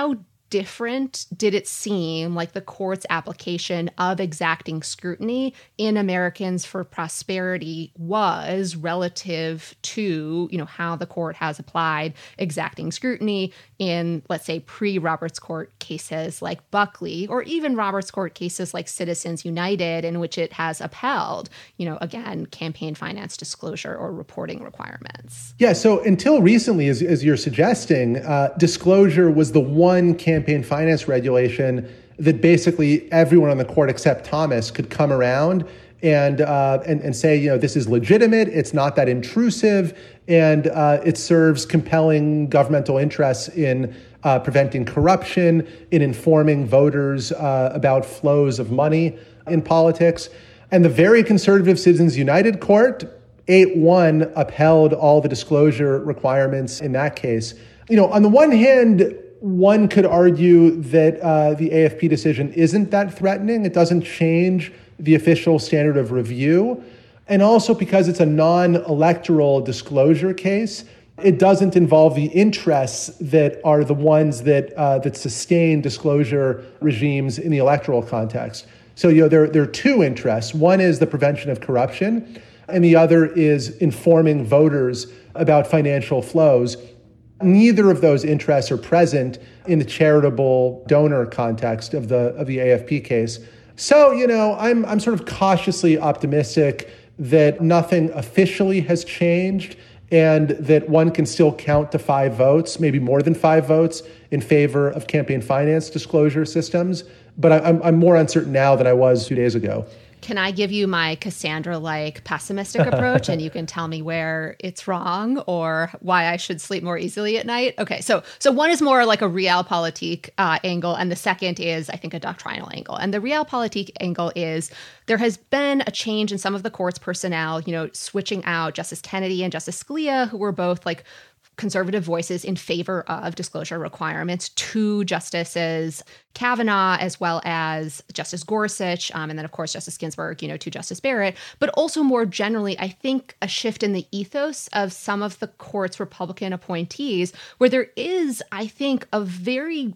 different did it seem like the court's application of exacting scrutiny in Americans for Prosperity was relative to, you know, how the court has applied exacting scrutiny in, let's say, pre-Roberts Court cases like Buckley, or even Roberts Court cases like Citizens United, in which it has upheld, you know, again, campaign finance disclosure or reporting requirements? Yeah, so until recently, as, as you're suggesting, uh, disclosure was the one campaign finance regulation that basically everyone on the court except Thomas could come around and uh, and, and say, you know, this is legitimate, it's not that intrusive, and uh, it serves compelling governmental interests in uh, preventing corruption, in informing voters uh, about flows of money in politics. And the very conservative Citizens United Court, eight one, upheld all the disclosure requirements in that case. You know, on the one hand, one could argue that uh, the A F P decision isn't that threatening. It doesn't change the official standard of review. And also because it's a non-electoral disclosure case, it doesn't involve the interests that are the ones that uh, that sustain disclosure regimes in the electoral context. So, you know, there, there are two interests. One is the prevention of corruption, and the other is informing voters about financial flows. Neither of those interests are present in the charitable donor context of the of the A F P case. So, you know, I'm I'm sort of cautiously optimistic that nothing officially has changed and that one can still count to five votes, maybe more than five votes, in favor of campaign finance disclosure systems. But I, I'm I'm more uncertain now than I was two days ago. Can I give you my Cassandra-like pessimistic approach and you can tell me where it's wrong or why I should sleep more easily at night? Okay, so so one is more like a realpolitik uh, angle, and the second is, I think, a doctrinal angle. And the realpolitik angle is there has been a change in some of the court's personnel, you know, switching out Justice Kennedy and Justice Scalia, who were both like conservative voices in favor of disclosure requirements, to Justices Kavanaugh as well as Justice Gorsuch, um, and then, of course, Justice Ginsburg, you know, to Justice Barrett. But also more generally, I think a shift in the ethos of some of the court's Republican appointees, where there is, I think, a very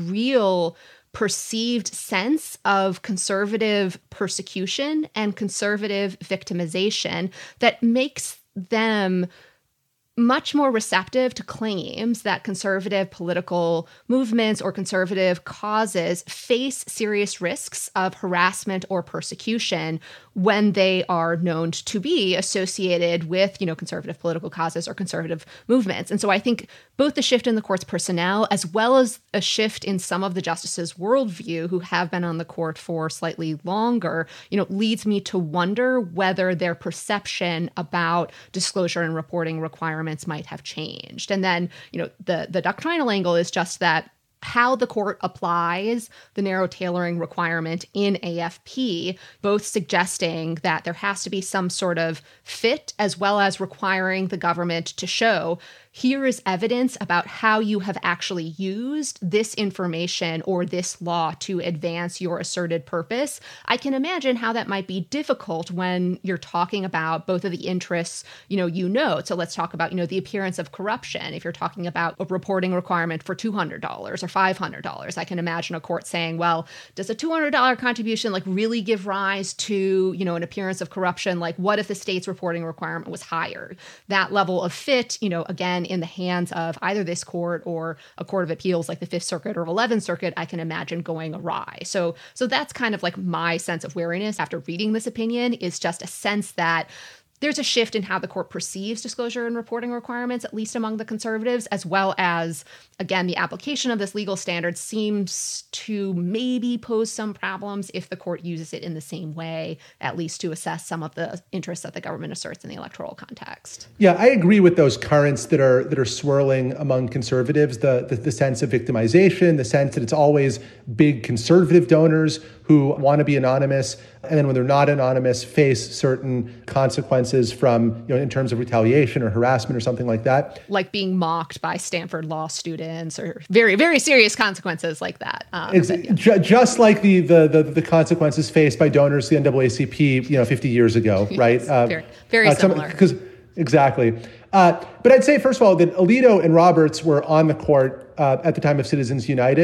real perceived sense of conservative persecution and conservative victimization that makes them much more receptive to claims that conservative political movements or conservative causes face serious risks of harassment or persecution when they are known to be associated with, you know, conservative political causes or conservative movements. And so I think both the shift in the court's personnel as well as a shift in some of the justices' worldview who have been on the court for slightly longer, you know, leads me to wonder whether their perception about disclosure and reporting requirements might have changed. And then, you know, the the doctrinal angle is just that how the court applies the narrow tailoring requirement in A F P, both suggesting that there has to be some sort of fit as well as requiring the government to show here is evidence about how you have actually used this information or this law to advance your asserted purpose. I can imagine how that might be difficult when you're talking about both of the interests, you know, you know. So let's talk about, you know, the appearance of corruption. If you're talking about a reporting requirement for two hundred dollars or five hundred dollars, I can imagine a court saying, well, does a two hundred dollars contribution like really give rise to, you know, an appearance of corruption? Like what if the state's reporting requirement was higher? That level of fit, you know, again, in the hands of either this court or a court of appeals like the Fifth Circuit or eleventh Circuit, I can imagine going awry. So, so that's kind of like my sense of wariness after reading this opinion, is just a sense that there's a shift in how the court perceives disclosure and reporting requirements, at least among the conservatives, as well as, again, the application of this legal standard seems to maybe pose some problems if the court uses it in the same way, at least to assess some of the interests that the government asserts in the electoral context. Yeah, I agree with those currents that are that are swirling among conservatives, the, the, the sense of victimization, the sense that it's always big conservative donors who want to be anonymous, and then when they're not anonymous, face certain consequences from, you know, in terms of retaliation or harassment or something like that. Like being mocked by Stanford law students, or very, very serious consequences like that. Um, it's, but, yeah. ju- just like the, the the the consequences faced by donors to the N double A C P, you know, fifty years ago, right? Yes, uh, very, very uh, similar. Because exactly. Uh, but I'd say, first of all, that Alito and Roberts were on the court uh, at the time of Citizens United.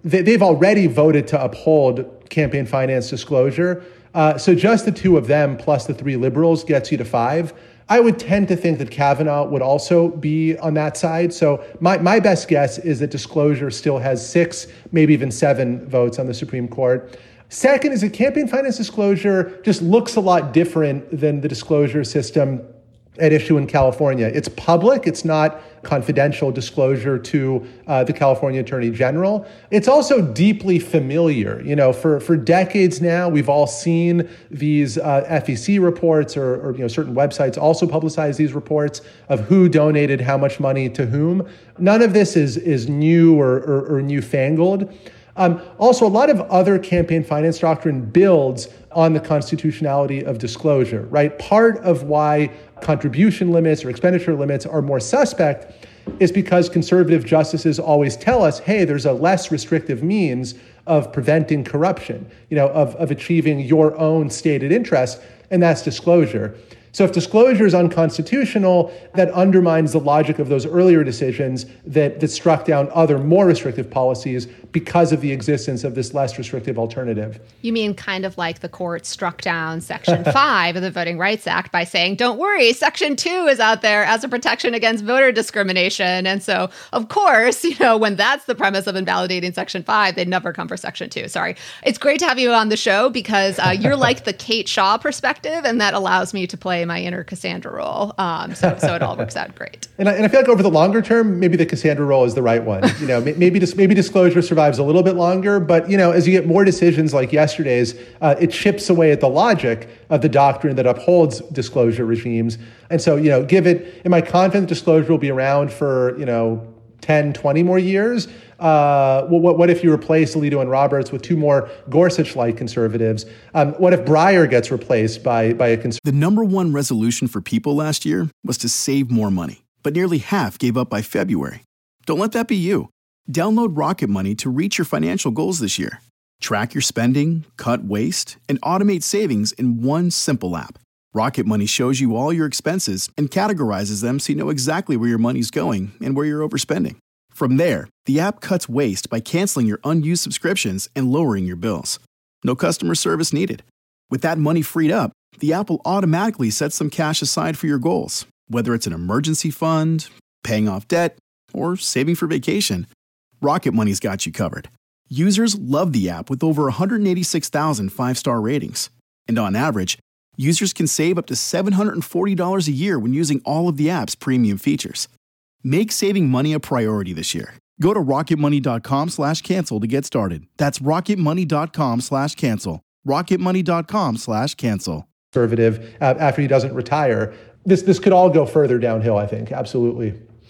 they, they've already voted to uphold campaign finance disclosure. Uh, so just the two of them plus the three liberals gets you to five. I would tend to think that Kavanaugh would also be on that side. So my, my best guess is that disclosure still has six, maybe even seven votes on the Supreme Court. Second is that campaign finance disclosure just looks a lot different than the disclosure system at issue in California. It's public. It's not confidential disclosure to uh, the California Attorney General. It's also deeply familiar. You know, for, for decades now, we've all seen these uh, F E C reports, or, or you know, certain websites also publicize these reports of who donated how much money to whom. None of this is is new or, or, or newfangled. Um, also, a lot of other campaign finance doctrine builds on the constitutionality of disclosure, right? Part of why contribution limits or expenditure limits are more suspect is because conservative justices always tell us, hey, there's a less restrictive means of preventing corruption, you know, of, of achieving your own stated interest, and that's disclosure. So if disclosure is unconstitutional, that undermines the logic of those earlier decisions that, that struck down other more restrictive policies because of the existence of this less restrictive alternative. You mean kind of like the court struck down Section five of the Voting Rights Act by saying, don't worry, Section two is out there as a protection against voter discrimination. And so, of course, you know, when that's the premise of invalidating Section five, they'd never come for Section two. Sorry. It's great to have you on the show because uh, you're like the Kate Shaw perspective, and that allows me to play my inner Cassandra role. Um, so, so it all works out great. And I, and I feel like over the longer term, maybe the Cassandra role is the right one. You know, maybe dis- maybe disclosure survives a little bit longer, but you know, as you get more decisions like yesterday's, uh, it chips away at the logic of the doctrine that upholds disclosure regimes. And so, you know, give it. Am I confident disclosure will be around for you know ten, twenty more years? Uh, what, what if you replace Alito and Roberts with two more Gorsuch-like conservatives? Um, what if Breyer gets replaced by, by a conservative? The number one resolution for people last year was to save more money, but nearly half gave up by February. Don't let that be you. Download Rocket Money to reach your financial goals this year. Track your spending, cut waste, and automate savings in one simple app. Rocket Money shows you all your expenses and categorizes them so you know exactly where your money's going and where you're overspending. From there, the app cuts waste by canceling your unused subscriptions and lowering your bills. No customer service needed. With that money freed up, the app will automatically set some cash aside for your goals, whether it's an emergency fund, paying off debt, or saving for vacation. Rocket Money's got you covered. Users love the app with over one hundred eighty-six thousand five-star ratings. And on average, users can save up to seven hundred forty dollars a year when using all of the app's premium features. Make saving money a priority this year. Go to rocketmoney.com slash cancel to get started. That's rocketmoney.com slash cancel. rocketmoney.com slash cancel. Conservative uh, after he doesn't retire. This, this could all go further downhill, I think. Absolutely.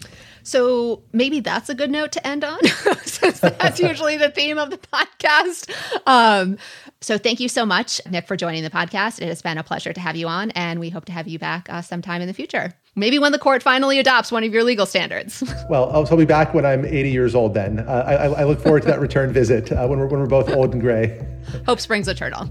So maybe that's a good note to end on, since that's usually the theme of the podcast. Um, so thank you so much, Nick, for joining the podcast. It has been a pleasure to have you on, and we hope to have you back uh, sometime in the future. Maybe when the court finally adopts one of your legal standards. Well, I'll, I'll be back when I'm eighty years old then. Uh, I, I look forward to that return visit uh, when, we're, when we're both old and gray. Hope springs eternal.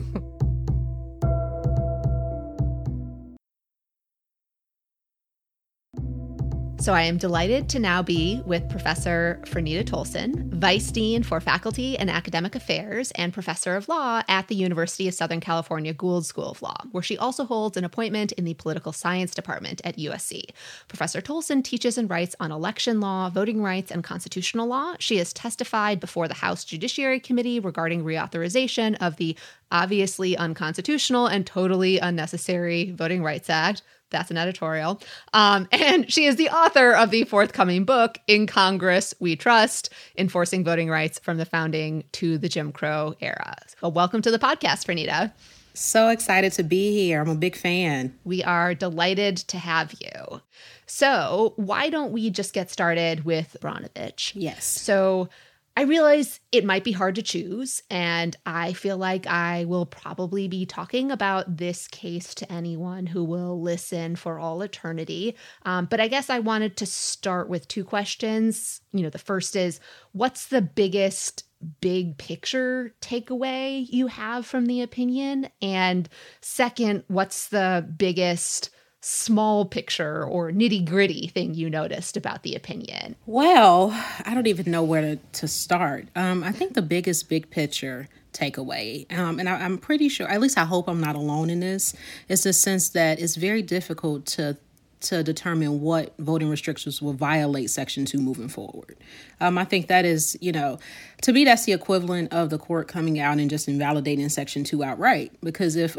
So I am delighted to now be with Professor Franita Tolson, Vice Dean for Faculty and Academic Affairs and Professor of Law at the University of Southern California Gould School of Law, where she also holds an appointment in the Political Science Department at U S C. Professor Tolson teaches and writes on election law, voting rights, and constitutional law. She has testified before the House Judiciary Committee regarding reauthorization of the obviously unconstitutional and totally unnecessary Voting Rights Act. That's an editorial. Um, and she is the author of the forthcoming book, In Congress We Trust, Enforcing Voting Rights from the Founding to the Jim Crow Era. Well, welcome to the podcast, Franita. So excited to be here. I'm a big fan. We are delighted to have you. So why don't we just get started with Brnovich? Yes. So I realize it might be hard to choose, and I feel like I will probably be talking about this case to anyone who will listen for all eternity. Um, but I guess I wanted to start with two questions. You know, the first is, what's the biggest big picture takeaway you have from the opinion? And second, what's the biggest small picture or nitty gritty thing you noticed about the opinion? Well, I don't even know where to, to start. Um, I think the biggest big picture takeaway, um, and I, I'm pretty sure, at least I hope I'm not alone in this, is the sense that it's very difficult to to determine what voting restrictions will violate Section two moving forward. Um, I think that is, you know, to me, that's the equivalent of the court coming out and just invalidating Section two outright. Because if,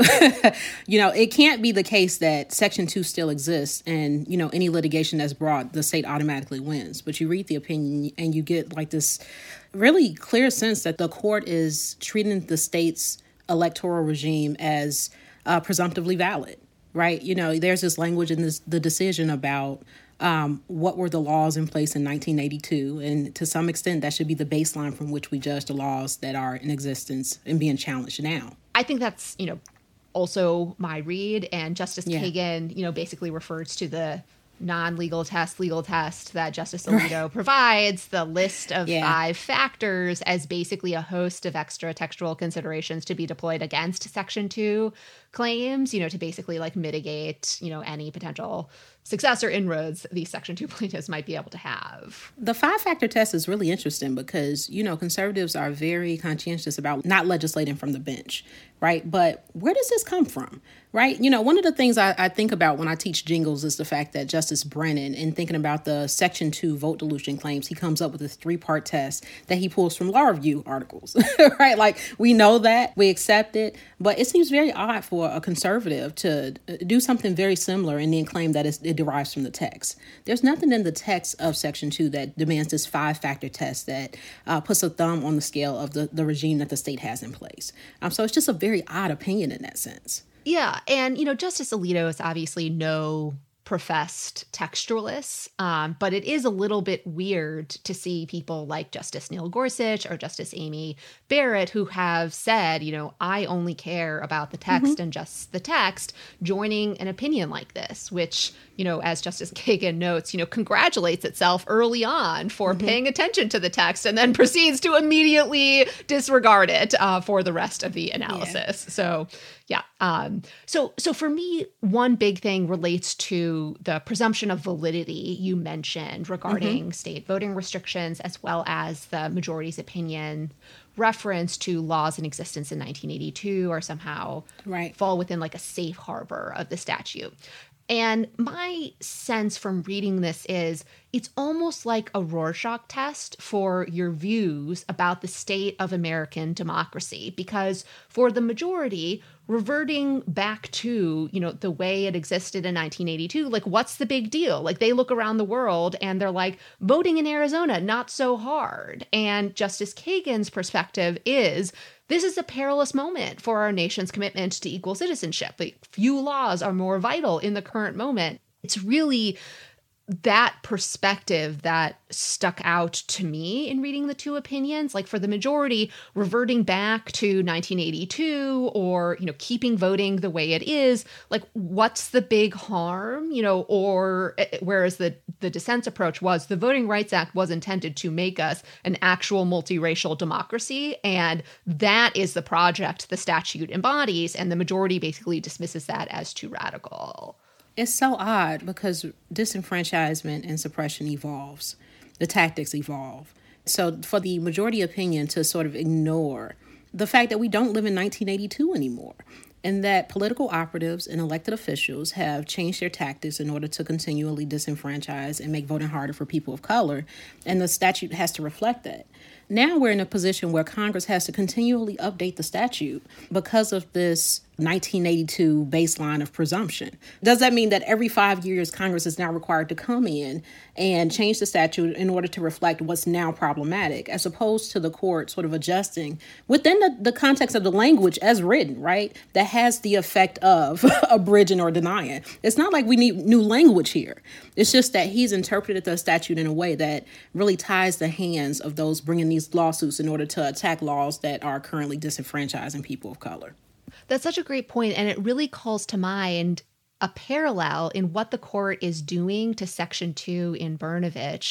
you know, it can't be the case that Section two still exists and, you know, any litigation that's brought, the state automatically wins. But you read the opinion and you get like this really clear sense that the court is treating the state's electoral regime as uh, presumptively valid. Right. You know, there's this language in this, the decision about um, what were the laws in place in nineteen eighty-two. And to some extent, that should be the baseline from which we judge the laws that are in existence and being challenged now. I think that's, you know, also my read. And Justice Yeah. Kagan, you know, basically refers to the non-legal test, legal test that Justice Alito right. provides, the list of yeah. five factors as basically a host of extra textual considerations to be deployed against Section two claims, you know, to basically like mitigate, you know, any potential success or inroads these Section two plaintiffs might be able to have. The five-factor test is really interesting because, you know, conservatives are very conscientious about not legislating from the bench, right? But where does this come from, right? You know, one of the things I, I think about when I teach jingles is the fact that Justice Brennan, in thinking about the Section two vote dilution claims, he comes up with this three-part test that he pulls from law review articles, right? Like, we know that, we accept it, but it seems very odd for a conservative to do something very similar and then claim that it's, it derives from the text. There's nothing in the text of Section two that demands this five-factor test that uh, puts a thumb on the scale of the, the regime that the state has in place. Um, so it's just a very odd opinion in that sense. Yeah. And, you know, Justice Alito is obviously no professed textualists, um, but it is a little bit weird to see people like Justice Neil Gorsuch or Justice Amy Barrett, who have said, you know, I only care about the text mm-hmm. and just the text, joining an opinion like this, which, you know, as Justice Kagan notes, you know, congratulates itself early on for mm-hmm. paying attention to the text and then proceeds to immediately disregard it uh, for the rest of the analysis. Yeah. So, yeah. Um, so, so for me, one big thing relates to the presumption of validity you mentioned regarding mm-hmm. state voting restrictions, as well as the majority's opinion reference to laws in existence in nineteen eighty-two or somehow right. fall within like a safe harbor of the statute. And my sense from reading this is it's almost like a Rorschach test for your views about the state of American democracy, because for the majority, reverting back to, you know, the way it existed in nineteen eighty-two, like, what's the big deal? Like, they look around the world and they're like, voting in Arizona, not so hard. And Justice Kagan's perspective is, this is a perilous moment for our nation's commitment to equal citizenship. Like, few laws are more vital in the current moment. It's really that perspective that stuck out to me in reading the two opinions. Like, for the majority, reverting back to nineteen eighty-two or, you know, keeping voting the way it is, like, what's the big harm, you know, or whereas the, the dissent's approach was the Voting Rights Act was intended to make us an actual multiracial democracy. And that is the project the statute embodies. And the majority basically dismisses that as too radical. It's so odd because disenfranchisement and suppression evolves. The tactics evolve. So for the majority opinion to sort of ignore the fact that we don't live in nineteen eighty-two anymore, and that political operatives and elected officials have changed their tactics in order to continually disenfranchise and make voting harder for people of color, and the statute has to reflect that. Now we're in a position where Congress has to continually update the statute because of this nineteen eighty-two baseline of presumption. Does that mean that every five years Congress is now required to come in and change the statute in order to reflect what's now problematic, as opposed to the court sort of adjusting within the, the context of the language as written, right? That has the effect of abridging or denying. It's not like we need new language here. It's just that he's interpreted the statute in a way that really ties the hands of those bringing these lawsuits in order to attack laws that are currently disenfranchising people of color. That's such a great point, and it really calls to mind a parallel in what the court is doing to Section two in Brnovich.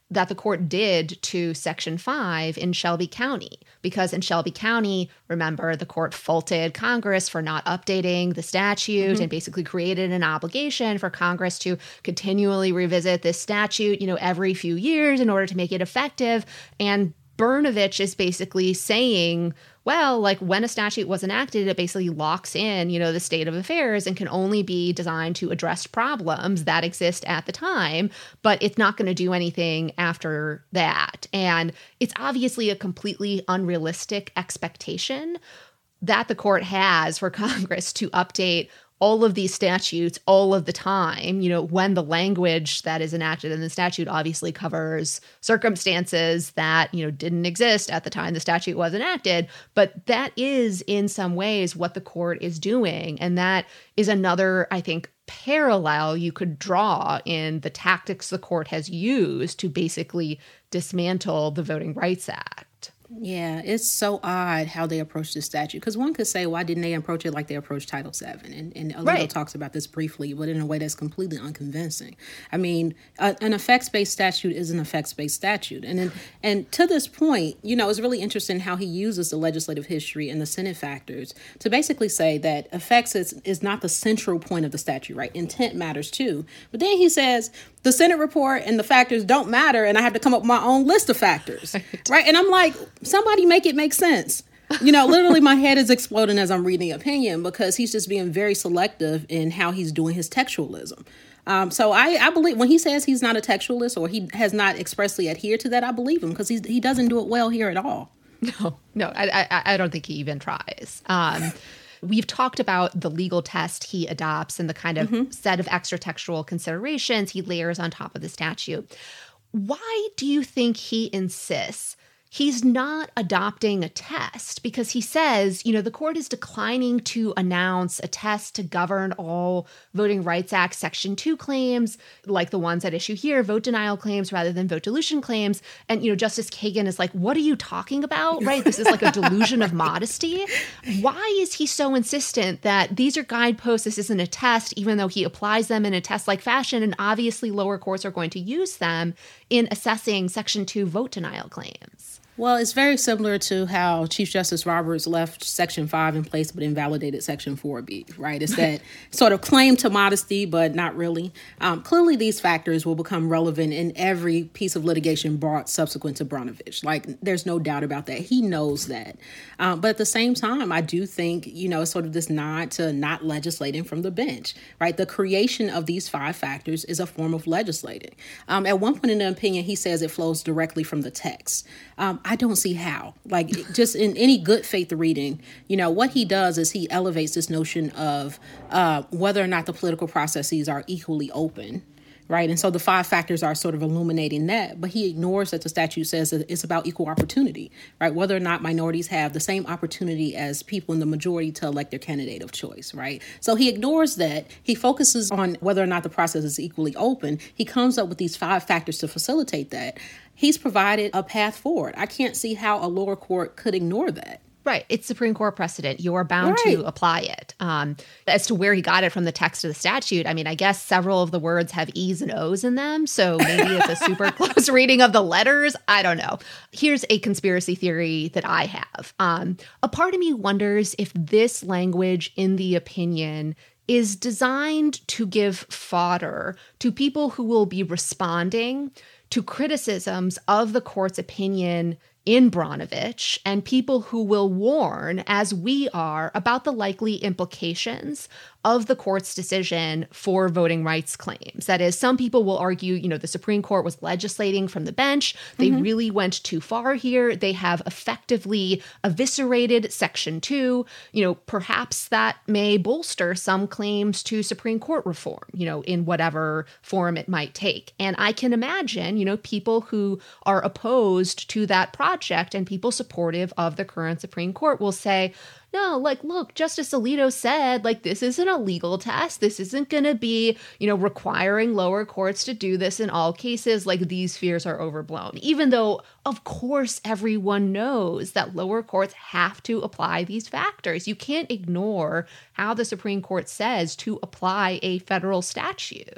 that the court did to Section five in Shelby County. Because in Shelby County, remember, the court faulted Congress for not updating the statute mm-hmm. and basically created an obligation for Congress to continually revisit this statute, you know, every few years in order to make it effective. And Brnovich is basically saying, well, like when a statute was enacted, it basically locks in, you know, the state of affairs and can only be designed to address problems that exist at the time, but it's not going to do anything after that. And it's obviously a completely unrealistic expectation that the court has for Congress to update all of these statutes all of the time, you know, when the language that is enacted in the statute obviously covers circumstances that, you know, didn't exist at the time the statute was enacted. But that is in some ways what the court is doing. And that is another, I think, parallel you could draw in the tactics the court has used to basically dismantle the Voting Rights Act. Yeah, it's so odd how they approach this statute. Because one could say, why didn't they approach it like they approached Title seven? And, and Alito right. talks about this briefly, but in a way that's completely unconvincing. I mean, a, an effects-based statute is an effects-based statute. And in, and to this point, you know, it's really interesting how he uses the legislative history and the Senate factors to basically say that effects is, is not the central point of the statute, right? Intent matters too. But then he says, the Senate report and the factors don't matter, and I have to come up with my own list of factors, right? And I'm like, somebody make it make sense. You know, literally my head is exploding as I'm reading the opinion because he's just being very selective in how he's doing his textualism. Um, so I, I believe when he says he's not a textualist or he has not expressly adhered to that, I believe him because he doesn't do it well here at all. No, no, I, I, I don't think he even tries. Um We've talked about the legal test he adopts and the kind of mm-hmm. set of extra textual considerations he layers on top of the statute. Why do you think he insists he's not adopting a test? Because he says, you know, the court is declining to announce a test to govern all Voting Rights Act Section two claims, like the ones at issue here, vote denial claims rather than vote dilution claims. And, you know, Justice Kagan is like, what are you talking about? Right? This is like a delusion of modesty. Why is he so insistent that these are guideposts, this isn't a test, even though he applies them in a test-like fashion, and obviously lower courts are going to use them in assessing Section two vote denial claims? Well, it's very similar to how Chief Justice Roberts left Section five in place but invalidated Section four B, right? It's that sort of claim to modesty, but not really. Um, clearly, these factors will become relevant in every piece of litigation brought subsequent to Brnovich. Like, there's no doubt about that. He knows that. Um, but at the same time, I do think, you know, it's sort of this nod to not legislating from the bench, right? The creation of these five factors is a form of legislating. Um, at one point in the opinion, he says it flows directly from the text. Um, I don't see how. Like, just in any good faith reading, you know, what he does is he elevates this notion of uh, whether or not the political processes are equally open, right? And so the five factors are sort of illuminating that, but he ignores that the statute says that it's about equal opportunity, right? Whether or not minorities have the same opportunity as people in the majority to elect their candidate of choice, right? So he ignores that. He focuses on whether or not the process is equally open. He comes up with these five factors to facilitate that. He's provided a path forward. I can't see how a lower court could ignore that. Right. It's Supreme Court precedent. You are bound right. to apply it. Um, as to where he got it from the text of the statute, I mean, I guess several of the words have E's and O's in them, so maybe it's a super close reading of the letters. I don't know. Here's a conspiracy theory that I have. Um, a part of me wonders if this language in the opinion is designed to give fodder to people who will be responding to criticisms of the court's opinion in Brnovich and people who will warn, as we are, about the likely implications of the court's decision for voting rights claims. That is, some people will argue, you know, the Supreme Court was legislating from the bench. They mm-hmm. really went too far here. They have effectively eviscerated Section two. You know, perhaps that may bolster some claims to Supreme Court reform, you know, in whatever form it might take. And I can imagine, you know, people who are opposed to that project and people supportive of the current Supreme Court will say, no, like, look, Justice Alito said, like, this isn't a legal test. This isn't going to be, you know, requiring lower courts to do this in all cases. Like, these fears are overblown, even though, of course, everyone knows that lower courts have to apply these factors. You can't ignore how the Supreme Court says to apply a federal statute.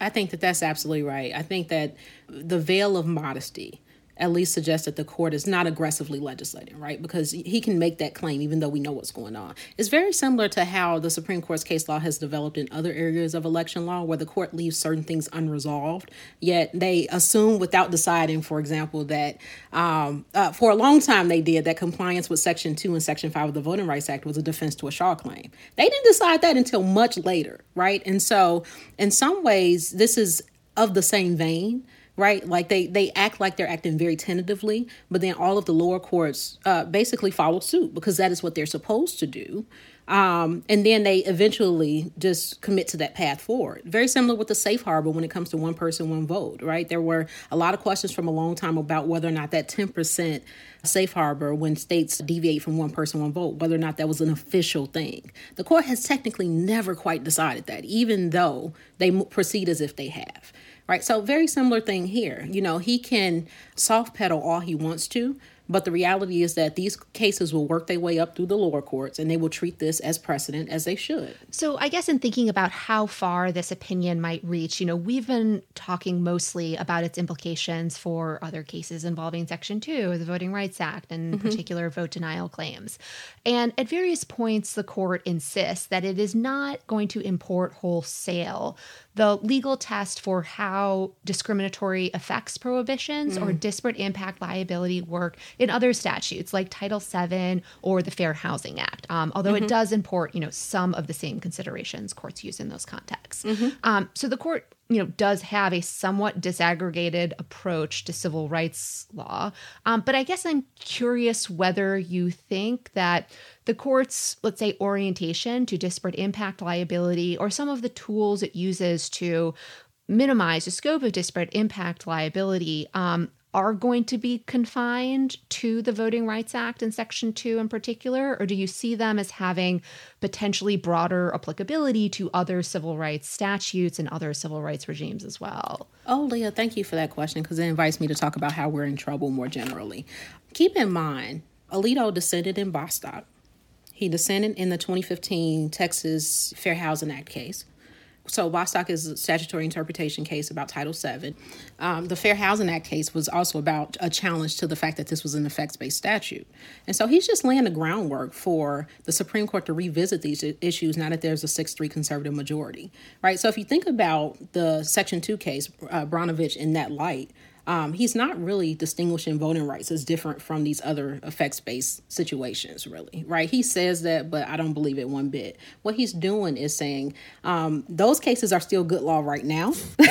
I think that that's absolutely right. I think that the veil of modesty at least suggests that the court is not aggressively legislating, right? Because he can make that claim even though we know what's going on. It's very similar to how the Supreme Court's case law has developed in other areas of election law where the court leaves certain things unresolved, yet they assume without deciding, for example, that um, uh, for a long time they did that compliance with Section two and Section five of the Voting Rights Act was a defense to a Shaw claim. They didn't decide that until much later, right? And so in some ways, this is of the same vein, right? Like they, they act like they're acting very tentatively, but then all of the lower courts uh, basically follow suit because that is what they're supposed to do. Um, and then they eventually just commit to that path forward. Very similar with the safe harbor when it comes to one person, one vote, right? There were a lot of questions from a long time about whether or not that ten percent safe harbor when states deviate from one person, one vote, whether or not that was an official thing. The court has technically never quite decided that, even though they proceed as if they have. Right. So very similar thing here. You know, he can soft pedal all he wants to, but the reality is that these cases will work their way up through the lower courts and they will treat this as precedent as they should. So I guess in thinking about how far this opinion might reach, you know, we've been talking mostly about its implications for other cases involving Section two of the Voting Rights Act and in mm-hmm. particular vote denial claims. And at various points, the court insists that it is not going to import wholesale the legal test for how discriminatory effects prohibitions mm. or disparate impact liability work in other statutes like Title seven or the Fair Housing Act, um, although mm-hmm. it does import, you know, some of the same considerations courts use in those contexts. Mm-hmm. Um, so the court, you know, does have a somewhat disaggregated approach to civil rights law. Um, but I guess I'm curious whether you think that the court's, let's say, orientation to disparate impact liability or some of the tools it uses to minimize the scope of disparate impact liability um, are going to be confined to the Voting Rights Act and Section two in particular, or do you see them as having potentially broader applicability to other civil rights statutes and other civil rights regimes as well? Oh, Leah, thank you for that question because it invites me to talk about how we're in trouble more generally. Keep in mind, Alito dissented in Bostock. He dissented in the twenty fifteen Texas Fair Housing Act case. So Bostock is a statutory interpretation case about Title seven. Um, the Fair Housing Act case was also about a challenge to the fact that this was an effects-based statute. And so he's just laying the groundwork for the Supreme Court to revisit these issues now that there's a six three conservative majority, right? So if you think about the Section two case, uh, Brnovich in that light, Um, he's not really distinguishing voting rights as different from these other effects-based situations, really, right? He says that, but I don't believe it one bit. What he's doing is saying um, those cases are still good law right now.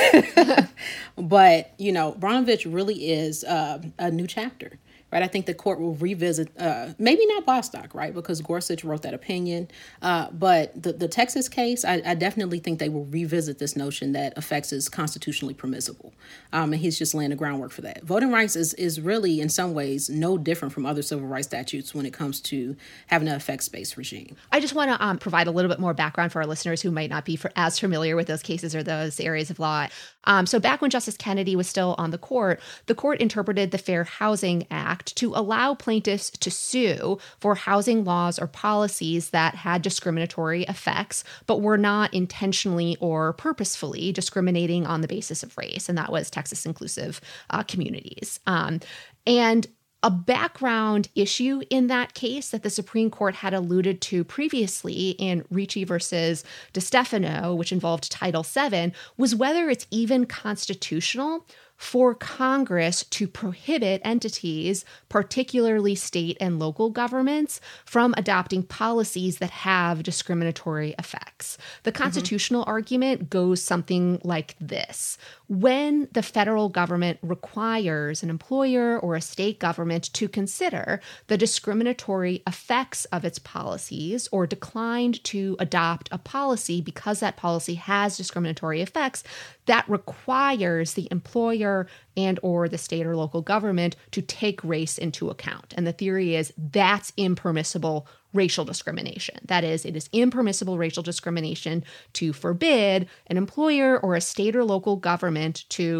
But, you know, Brnovich really is uh, a new chapter. Right, I think the court will revisit, uh, maybe not Bostock, right, because Gorsuch wrote that opinion. Uh, but the, the Texas case, I, I definitely think they will revisit this notion that effects is constitutionally permissible. Um, and he's just laying the groundwork for that. Voting rights is, is really, in some ways, no different from other civil rights statutes when it comes to having an effects-based regime. I just want to um, provide a little bit more background for our listeners who might not be for, as familiar with those cases or those areas of law. Um, so back when Justice Kennedy was still on the court, the court interpreted the Fair Housing Act to allow plaintiffs to sue for housing laws or policies that had discriminatory effects, but were not intentionally or purposefully discriminating on the basis of race. And that was Texas Inclusive uh, Communities. Um, and a background issue in that case that the Supreme Court had alluded to previously in Ricci versus DeStefano, which involved Title seven, was whether it's even constitutional for Congress to prohibit entities, particularly state and local governments, from adopting policies that have discriminatory effects. The constitutional mm-hmm. argument goes something like this. When the federal government requires an employer or a state government to consider the discriminatory effects of its policies or declined to adopt a policy because that policy has discriminatory effects, that requires the employer and or the state or local government to take race into account. And the theory is that's impermissible racial discrimination. That is, it is impermissible racial discrimination to forbid an employer or a state or local government to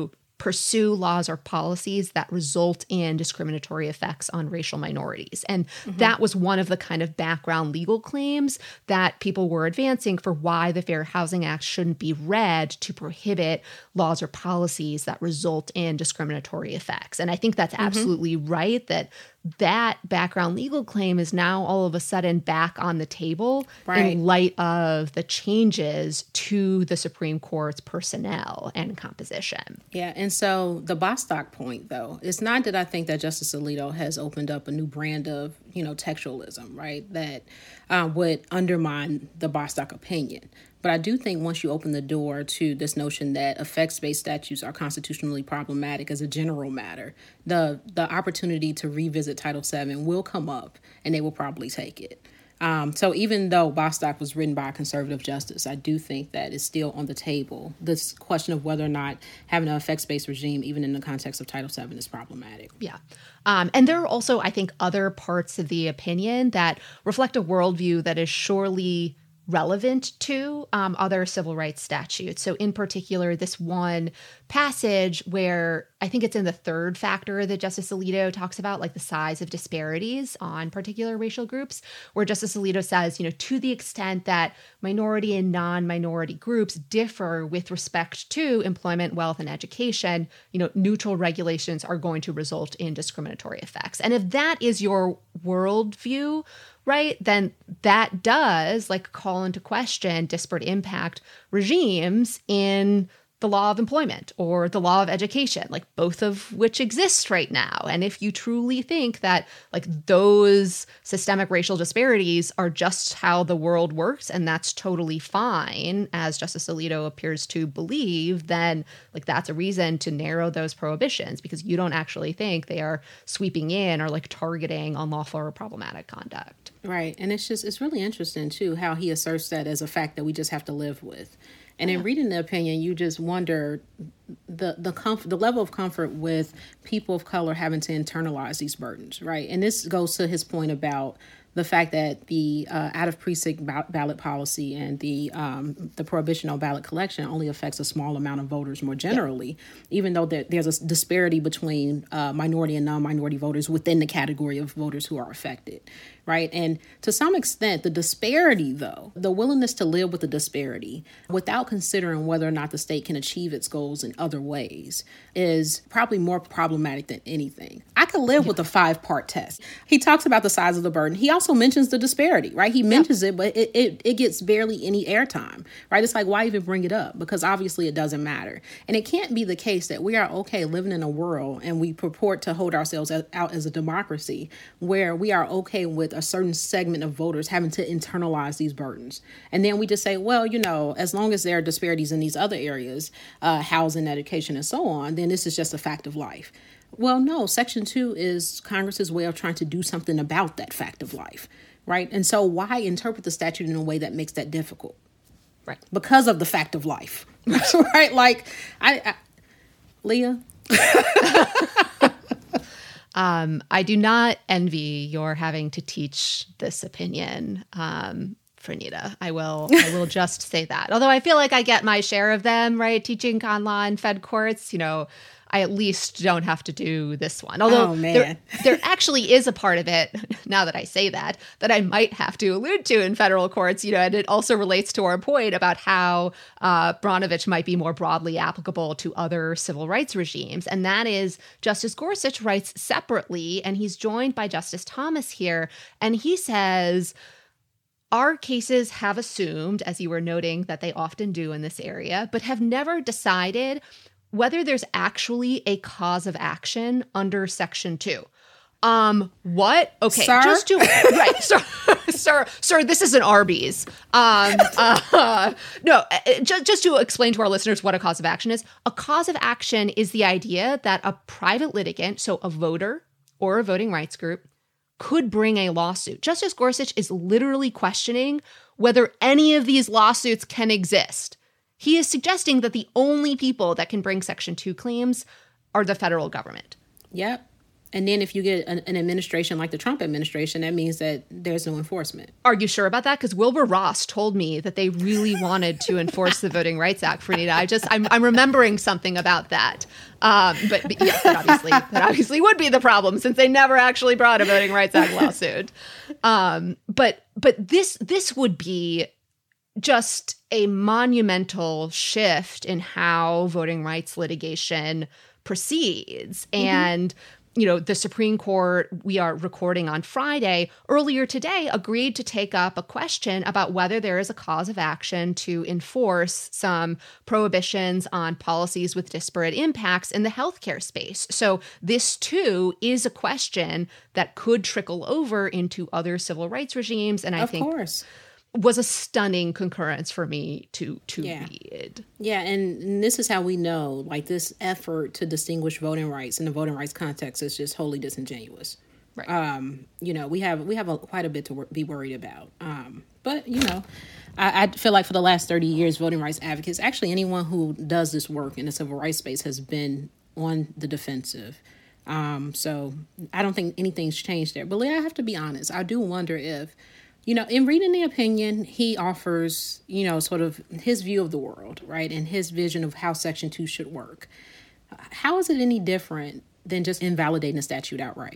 pursue laws or policies that result in discriminatory effects on racial minorities. And mm-hmm. that was one of the kind of background legal claims that people were advancing for why the Fair Housing Act shouldn't be read to prohibit laws or policies that result in discriminatory effects. And I think that's mm-hmm. absolutely right, that that background legal claim is now all of a sudden back on the table right. in light of the changes to the Supreme Court's personnel and composition. Yeah, and so the Bostock point, though, it's not that I think that Justice Alito has opened up a new brand of, you know, textualism, right, that uh, would undermine the Bostock opinion. But I do think once you open the door to this notion that effects-based statutes are constitutionally problematic as a general matter, the the opportunity to revisit Title seven will come up, and they will probably take it. Um, so even though Bostock was written by a conservative justice, I do think that it's still on the table. This question of whether or not having an effects-based regime, even in the context of Title seven, is problematic. Yeah. Um, and there are also, I think, other parts of the opinion that reflect a worldview that is surely relevant to um, other civil rights statutes. So in particular, this one passage where I think it's in the third factor that Justice Alito talks about, like the size of disparities on particular racial groups, where Justice Alito says, you know, to the extent that minority and non-minority groups differ with respect to employment, wealth, and education, you know, neutral regulations are going to result in discriminatory effects. And if that is your worldview, right, then that does like call into question disparate impact regimes in the law of employment or the law of education, like both of which exist right now. And if you truly think that like those systemic racial disparities are just how the world works and that's totally fine, as Justice Alito appears to believe, then like that's a reason to narrow those prohibitions because you don't actually think they are sweeping in or like targeting unlawful or problematic conduct. Right. And it's just, it's really interesting too, how he asserts that as a fact that we just have to live with. And in reading the opinion, you just wonder the the comfort, the level of comfort with people of color having to internalize these burdens, right? And this goes to his point about the fact that the uh, out-of-precinct ba- ballot policy and the um, the prohibition on ballot collection only affects a small amount of voters more generally, yeah. even though there, there's a disparity between uh, minority and non-minority voters within the category of voters who are affected, right? And to some extent, the disparity, though, the willingness to live with the disparity without considering whether or not the state can achieve its goals in other ways is probably more problematic than anything. I could live yeah. with a five-part test. He talks about the size of the burden. He also mentions the disparity, right? He mentions yeah. it, but it, it, it gets barely any airtime, right? It's like, why even bring it up? Because obviously it doesn't matter. And it can't be the case that we are okay living in a world and we purport to hold ourselves as, out as a democracy where we are okay with a certain segment of voters having to internalize these burdens. And then we just say, well, you know, as long as there are disparities in these other areas, uh, housing, education, and so on, then this is just a fact of life. Well, no, Section two is Congress's way of trying to do something about that fact of life, right? And so why interpret the statute in a way that makes that difficult? Right. Because of the fact of life, right? Like, I, I Leah? um, I do not envy your having to teach this opinion, um, Franita. I will I will just say that. Although I feel like I get my share of them, right? Teaching con law in Fed courts, you know, I at least don't have to do this one. Although oh, man. there, there actually is a part of it, now that I say that, that I might have to allude to in federal courts, you know, and it also relates to our point about how uh, Brnovich might be more broadly applicable to other civil rights regimes. And that is Justice Gorsuch writes separately, and he's joined by Justice Thomas here, and he says, our cases have assumed, as you were noting, that they often do in this area, but have never decided whether there's actually a cause of action under Section two. Um, what? Okay, sir? just to right, sir, sir, sir. This is an Arby's. Um, uh, no, just just to explain to our listeners what a cause of action is. A cause of action is the idea that a private litigant, so a voter or a voting rights group, could bring a lawsuit. Justice Gorsuch is literally questioning whether any of these lawsuits can exist. He is suggesting that the only people that can bring Section two claims are the federal government. Yep. And then if you get an, an administration like the Trump administration, that means that there's no enforcement. Are you sure about that? Because Wilbur Ross told me that they really wanted to enforce the Voting Rights Act, Farnita. I just, I'm, I'm remembering something about that. Um, but, but yes, that obviously, that obviously would be the problem since they never actually brought a Voting Rights Act lawsuit. Um, but but this this would be just a monumental shift in how voting rights litigation proceeds. Mm-hmm. And you know, the Supreme Court, we are recording on Friday, earlier today agreed to take up a question about whether there is a cause of action to enforce some prohibitions on policies with disparate impacts in the healthcare space. So this, too, is a question that could trickle over into other civil rights regimes. And I of think course. was a stunning concurrence for me to to yeah. read. Yeah, and, and this is how we know, like, this effort to distinguish voting rights in the voting rights context is just wholly disingenuous. Right. Um, you know, we have we have a, quite a bit to wor- be worried about. Um, but, you know, I, I feel like for the last thirty years, voting rights advocates, actually anyone who does this work in the civil rights space has been on the defensive. Um, so I don't think anything's changed there. But I have to be honest, I do wonder if, you know, in reading the opinion, he offers, you know, sort of his view of the world, right? And his vision of how Section two should work. How is it any different than just invalidating the statute outright?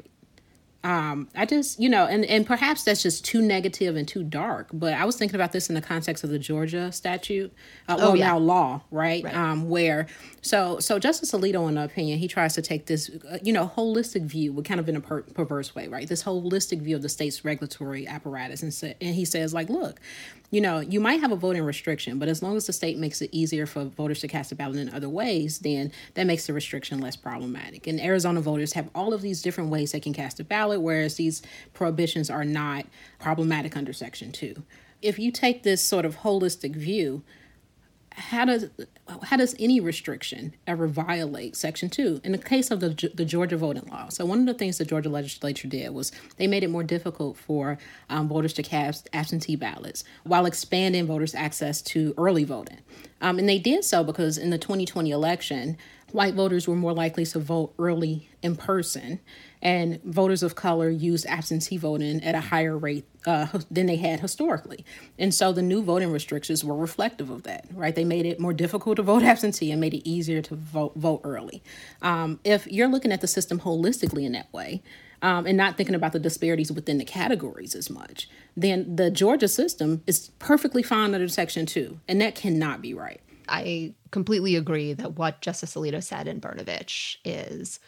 Um, I just, you know, and, and perhaps that's just too negative and too dark. But I was thinking about this in the context of the Georgia statute, uh, oh, well, yeah. now law, right? right. Um, where, so so Justice Alito, in the opinion, he tries to take this, uh, you know, holistic view, but kind of in a per- perverse way, right? This holistic view of the state's regulatory apparatus. And, sa- and he says, like, look, you know, you might have a voting restriction, but as long as the state makes it easier for voters to cast a ballot in other ways, then that makes the restriction less problematic. And Arizona voters have all of these different ways they can cast a ballot, whereas these prohibitions are not problematic under Section two. If you take this sort of holistic view, how does how does any restriction ever violate Section two? In the case of the the Georgia voting law, so one of the things the Georgia legislature did was they made it more difficult for um, voters to cast absentee ballots while expanding voters' access to early voting. Um, and they did so because in the twenty twenty election, white voters were more likely to vote early in person, and voters of color used absentee voting at a higher rate uh, than they had historically. And so the new voting restrictions were reflective of that, right? They made it more difficult to vote absentee and made it easier to vote vote early. Um, if you're looking at the system holistically in that way, um, and not thinking about the disparities within the categories as much, then the Georgia system is perfectly fine under Section two, and that cannot be right. I completely agree that what Justice Alito said in Brnovich is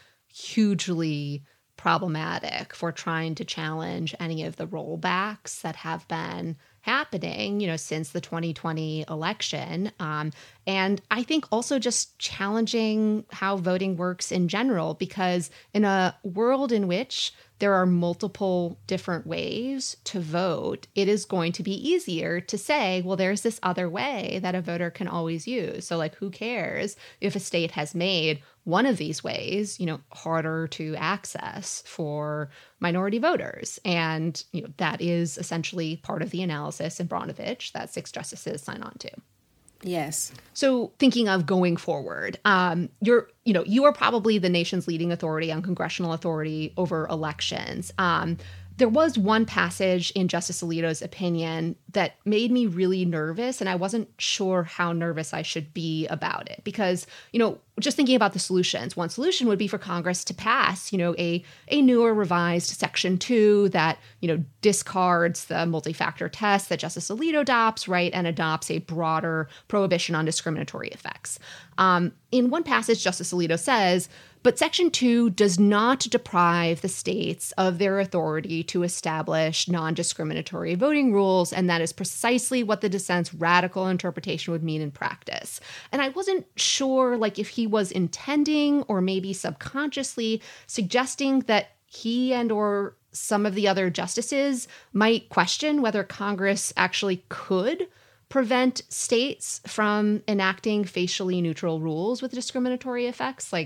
hugely problematic for trying to challenge any of the rollbacks that have been happening, you know, since the twenty twenty election. Um, and I think also just challenging how voting works in general, because in a world in which there are multiple different ways to vote, it is going to be easier to say, well, there's this other way that a voter can always use. So, like, who cares if a state has made one of these ways, you know, harder to access for minority voters? And, you know, that is essentially part of the analysis in Brnovich that six justices sign on to. Yes. So thinking of going forward, um, you're, you know, you are probably the nation's leading authority on congressional authority over elections. Um, there was one passage in Justice Alito's opinion that made me really nervous, and I wasn't sure how nervous I should be about it because, you know, just thinking about the solutions, one solution would be for Congress to pass, you know, a a newer revised Section two that, you know, discards the multi-factor test that Justice Alito adopts, right, and adopts a broader prohibition on discriminatory effects. Um, in one passage, Justice Alito says, but Section two does not deprive the states of their authority to establish non-discriminatory voting rules, and that is precisely what the dissent's radical interpretation would mean in practice. And I wasn't sure, like, if he was intending or maybe subconsciously suggesting that he and or some of the other justices might question whether Congress actually could prevent states from enacting facially neutral rules with discriminatory effects. Like,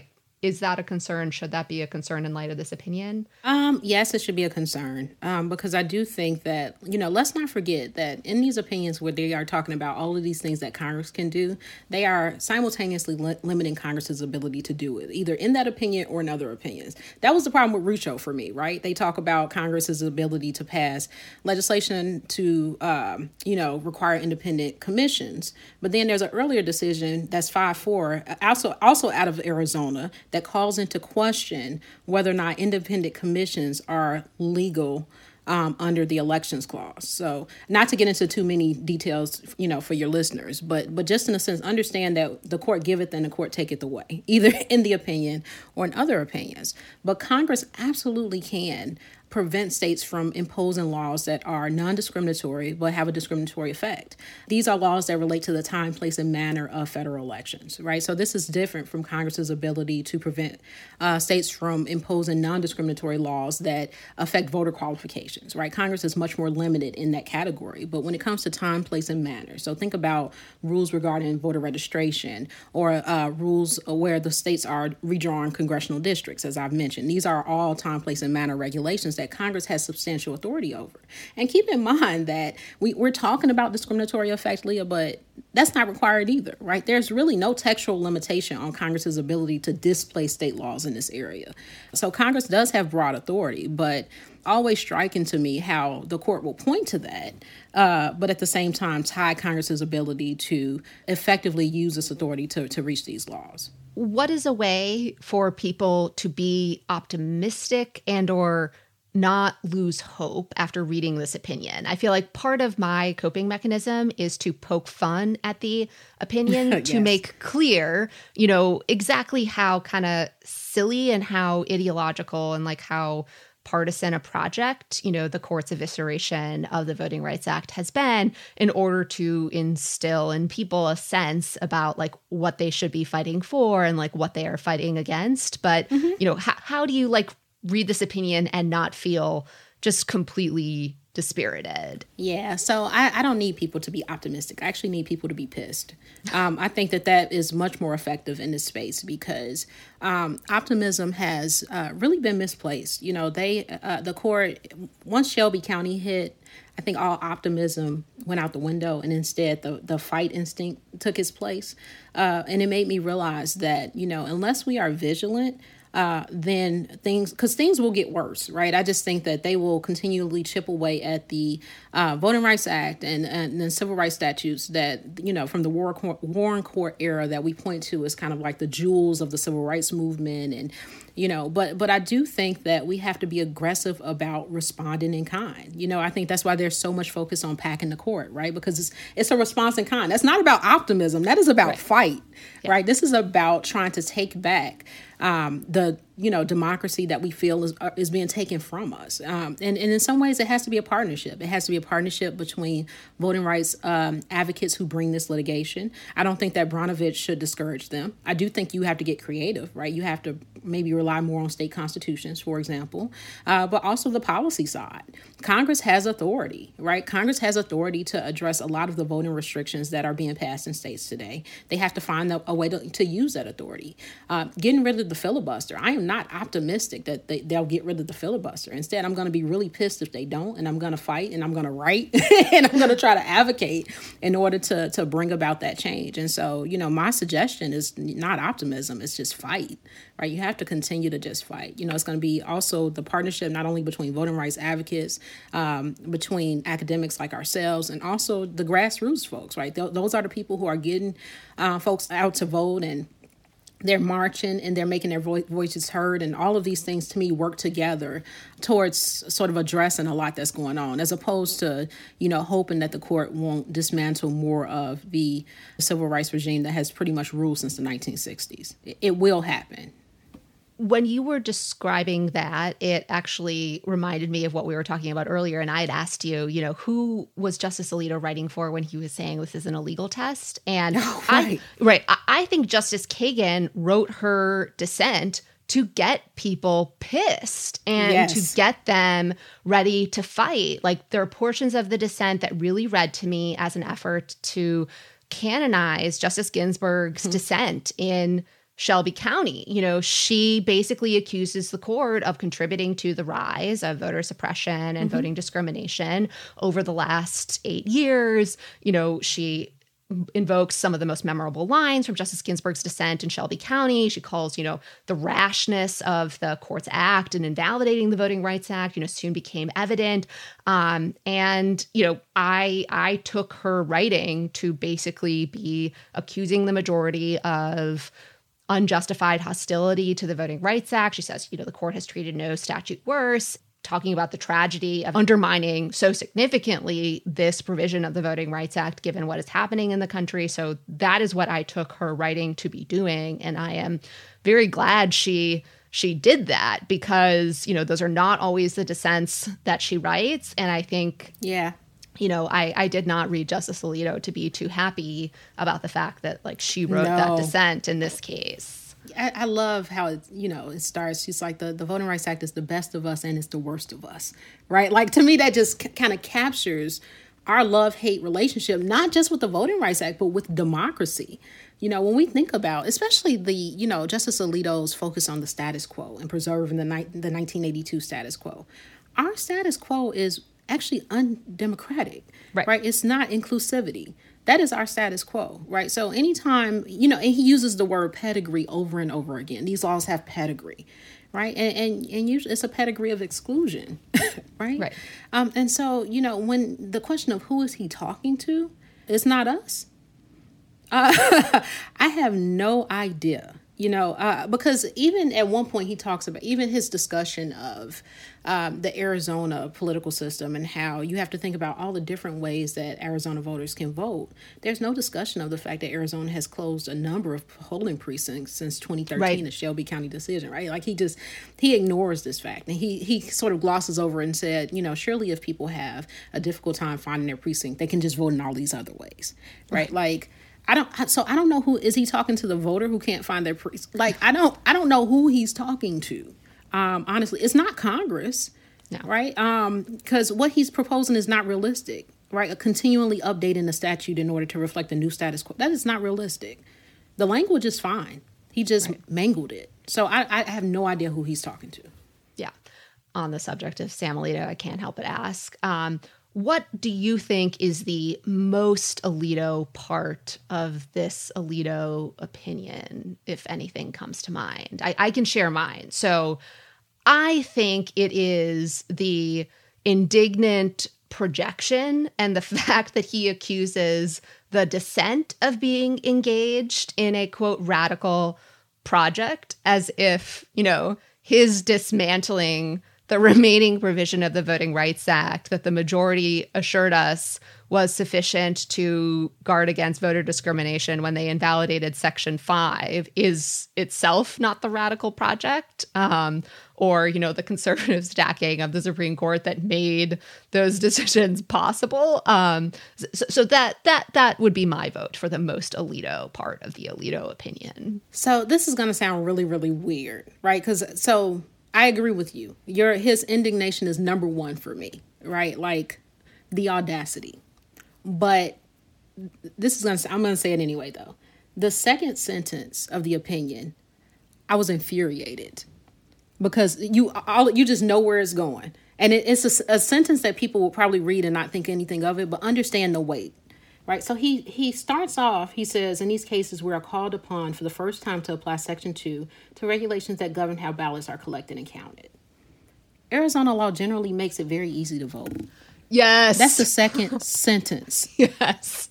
is that a concern? Should that be a concern in light of this opinion? Um, yes, it should be a concern um, because I do think that, you know, let's not forget that in these opinions where they are talking about all of these things that Congress can do, they are simultaneously li- limiting Congress's ability to do it, either in that opinion or in other opinions. That was the problem with Rucho for me, right? They talk about Congress's ability to pass legislation to, um, you know, require independent commissions. But then there's an earlier decision that's five four, also, also out of Arizona, that calls into question whether or not independent commissions are legal um, under the elections clause. So not to get into too many details, you know, for your listeners, but but just in a sense, understand that the court giveth and the court taketh away, either in the opinion or in other opinions. But Congress absolutely can prevent states from imposing laws that are non-discriminatory but have a discriminatory effect. These are laws that relate to the time, place, and manner of federal elections, right? So this is different from Congress's ability to prevent uh, states from imposing non-discriminatory laws that affect voter qualifications, right? Congress is much more limited in that category. But when it comes to time, place, and manner, so think about rules regarding voter registration or uh, rules where the states are redrawing congressional districts, as I've mentioned. These are all time, place, and manner regulations that that Congress has substantial authority over. And keep in mind that we, we're talking about discriminatory effect, Leah, but that's not required either, right? There's really no textual limitation on Congress's ability to displace state laws in this area. So Congress does have broad authority, but always striking to me how the court will point to that, uh, but at the same time tie Congress's ability to effectively use this authority to, to reach these laws. What is a way for people to be optimistic and or not lose hope after reading this opinion? I feel like part of my coping mechanism is to poke fun at the opinion yes. to make clear, you know, exactly how kind of silly and how ideological and like how partisan a project, you know, the court's evisceration of the Voting Rights Act has been in order to instill in people a sense about like what they should be fighting for and like what they are fighting against. But, mm-hmm. you know, how, how do you like read this opinion and not feel just completely dispirited? Yeah, so I, I don't need people to be optimistic. I actually need people to be pissed. Um, I think that that is much more effective in this space because um, optimism has uh, really been misplaced. You know, they uh, the court, once Shelby County hit, I think all optimism went out the window, and instead the, the fight instinct took its place. Uh, and it made me realize that, you know, unless we are vigilant, Uh, then things, because things will get worse, right? I just think that they will continually chip away at the uh, Voting Rights Act and, and the civil rights statutes that, you know, from the War Warren Court era that we point to as kind of like the jewels of the civil rights movement. And, you know, but but I do think that we have to be aggressive about responding in kind. You know, I think that's why there's so much focus on packing the court, right? Because it's it's a response in kind. That's not about optimism. That is about right. fight, yeah. right? This is about trying to take back Um, the, you know, democracy that we feel is is being taken from us. Um, and, and in some ways, it has to be a partnership. It has to be a partnership between voting rights um, advocates who bring this litigation. I don't think that Brnovich should discourage them. I do think you have to get creative, right? You have to maybe rely more on state constitutions, for example, uh, but also the policy side. Congress has authority, right? Congress has authority to address a lot of the voting restrictions that are being passed in states today. They have to find a, a way to, to use that authority. Uh, getting rid of the filibuster. I am not optimistic that they, they'll get rid of the filibuster. Instead, I'm going to be really pissed if they don't, and I'm going to fight, and I'm going to write, and I'm going to try to advocate in order to, to bring about that change. And so, you know, my suggestion is not optimism, it's just fight, right? You have to continue to just fight. You know, it's going to be also the partnership not only between voting rights advocates, um, between academics like ourselves, and also the grassroots folks, right? Th- those are the people who are getting uh, folks out to vote, and they're marching and they're making their vo- voices heard. And all of these things, to me, work together towards sort of addressing a lot that's going on, as opposed to, you know, hoping that the court won't dismantle more of the civil rights regime that has pretty much ruled since the nineteen sixties. It, it will happen. When you were describing that, it actually reminded me of what we were talking about earlier. And I had asked you, you know, who was Justice Alito writing for when he was saying this is an illegal test? And oh, right. I, right. I think Justice Kagan wrote her dissent to get people pissed and yes. to get them ready to fight. Like, there are portions of the dissent that really read to me as an effort to canonize Justice Ginsburg's mm-hmm. dissent in Shelby County. You know, she basically accuses the court of contributing to the rise of voter suppression and mm-hmm. voting discrimination over the last eight years. You know, she invokes some of the most memorable lines from Justice Ginsburg's dissent in Shelby County. She calls, you know, the rashness of the court's act in invalidating the Voting Rights Act, you know, soon became evident. Um, and, you know, I I took her writing to basically be accusing the majority of unjustified hostility to the Voting Rights Act. She says, you know, the court has treated no statute worse, talking about the tragedy of undermining so significantly this provision of the Voting Rights Act, given what is happening in the country. So that is what I took her writing to be doing. And I am very glad she she did that, because, you know, those are not always the dissents that she writes. And I think, yeah, you know, I, I did not read Justice Alito to be too happy about the fact that, like, she wrote no. that dissent in this case. I, I love how it, you know, it starts. She's like, the, the Voting Rights Act is the best of us and it's the worst of us, right? Like, to me, that just c- kind of captures our love-hate relationship, not just with the Voting Rights Act, but with democracy. You know, when we think about, especially the, you know, Justice Alito's focus on the status quo and preserving the, ni- the nineteen eighty-two status quo, our status quo is actually undemocratic, right? right? It's not inclusivity. That is our status quo, right? So anytime, you know, and he uses the word pedigree over and over again. These laws have pedigree, right? And and, and usually it's a pedigree of exclusion, right? Right. Um, and so, you know, when the question of who is he talking to, it's not us. Uh, I have no idea. You know, uh, because even at one point he talks about even his discussion of um, the Arizona political system and how you have to think about all the different ways that Arizona voters can vote. There's no discussion of the fact that Arizona has closed a number of polling precincts since twenty thirteen, right. The Shelby County decision, right? Like he just, he ignores this fact. And he, he sort of glosses over and said, you know, surely if people have a difficult time finding their precinct, they can just vote in all these other ways, right? right. Like, I don't, so I don't know who, is he talking to the voter who can't find their precinct? Like, I don't, I don't know who he's talking to. Um, honestly, it's not Congress, no. right? Um, because what he's proposing is not realistic, right? Continually updating the statute in order to reflect the new status quo. That is not realistic. The language is fine. He just right. mangled it. So I, I have no idea who he's talking to. Yeah. On the subject of Sam Alito, I can't help but ask, um, what do you think is the most Alito part of this Alito opinion, if anything comes to mind? I, I can share mine. So I think it is the indignant projection and the fact that he accuses the dissent of being engaged in a, quote, radical project, as if, you know, his dismantling the remaining provision of the Voting Rights Act that the majority assured us was sufficient to guard against voter discrimination when they invalidated Section five is itself not the radical project, um, or, you know, the conservative stacking of the Supreme Court that made those decisions possible. Um, so, so that that that would be my vote for the most Alito part of the Alito opinion. So this is going to sound really, really weird, right? Because so I agree with you. Your his indignation is number one for me, right? Like the audacity. But this is going to, I'm going to say it anyway, though. The second sentence of the opinion, I was infuriated because you all you just know where it's going. And it, it's a, a sentence that people will probably read and not think anything of it, but understand the weight, right? So he, he starts off, he says, in these cases, we are called upon for the first time to apply Section two to regulations that govern how ballots are collected and counted. Arizona law generally makes it very easy to vote. Yes. That's the second sentence. Yes.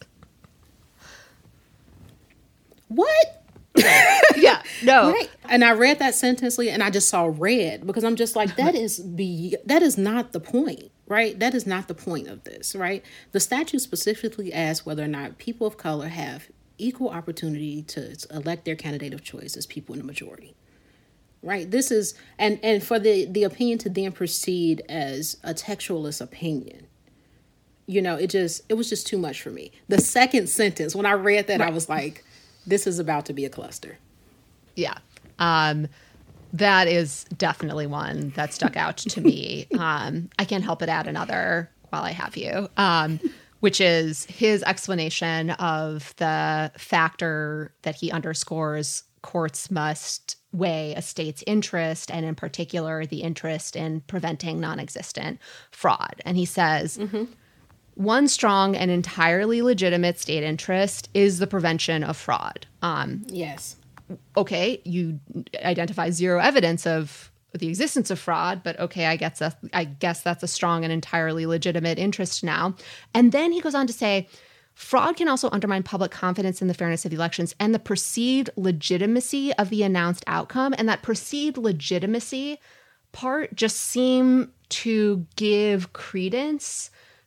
What? Yeah, no. Right? And I read that sentence and I just saw red because I'm just like, that is be that is not the point, right? That is not the point of this, right? The statute specifically asks whether or not people of color have equal opportunity to elect their candidate of choice as people in the majority. Right. This is and, and for the, the opinion to then proceed as a textualist opinion, you know, it just it was just too much for me. The second sentence, when I read that, right. I was like, this is about to be a cluster. Yeah, um, that is definitely one that stuck out to me. um, I can't help but add another while I have you, um, which is his explanation of the factor that he underscores courts must weigh a state's interest, and in particular, the interest in preventing non-existent fraud. And he says, mm-hmm. one strong and entirely legitimate state interest is the prevention of fraud. Um, yes. Okay, you identify zero evidence of the existence of fraud, but okay, I guess that's, I guess that's a strong and entirely legitimate interest now. And then he goes on to say, fraud can also undermine public confidence in the fairness of the elections and the perceived legitimacy of the announced outcome. And that perceived legitimacy part just seem to give credence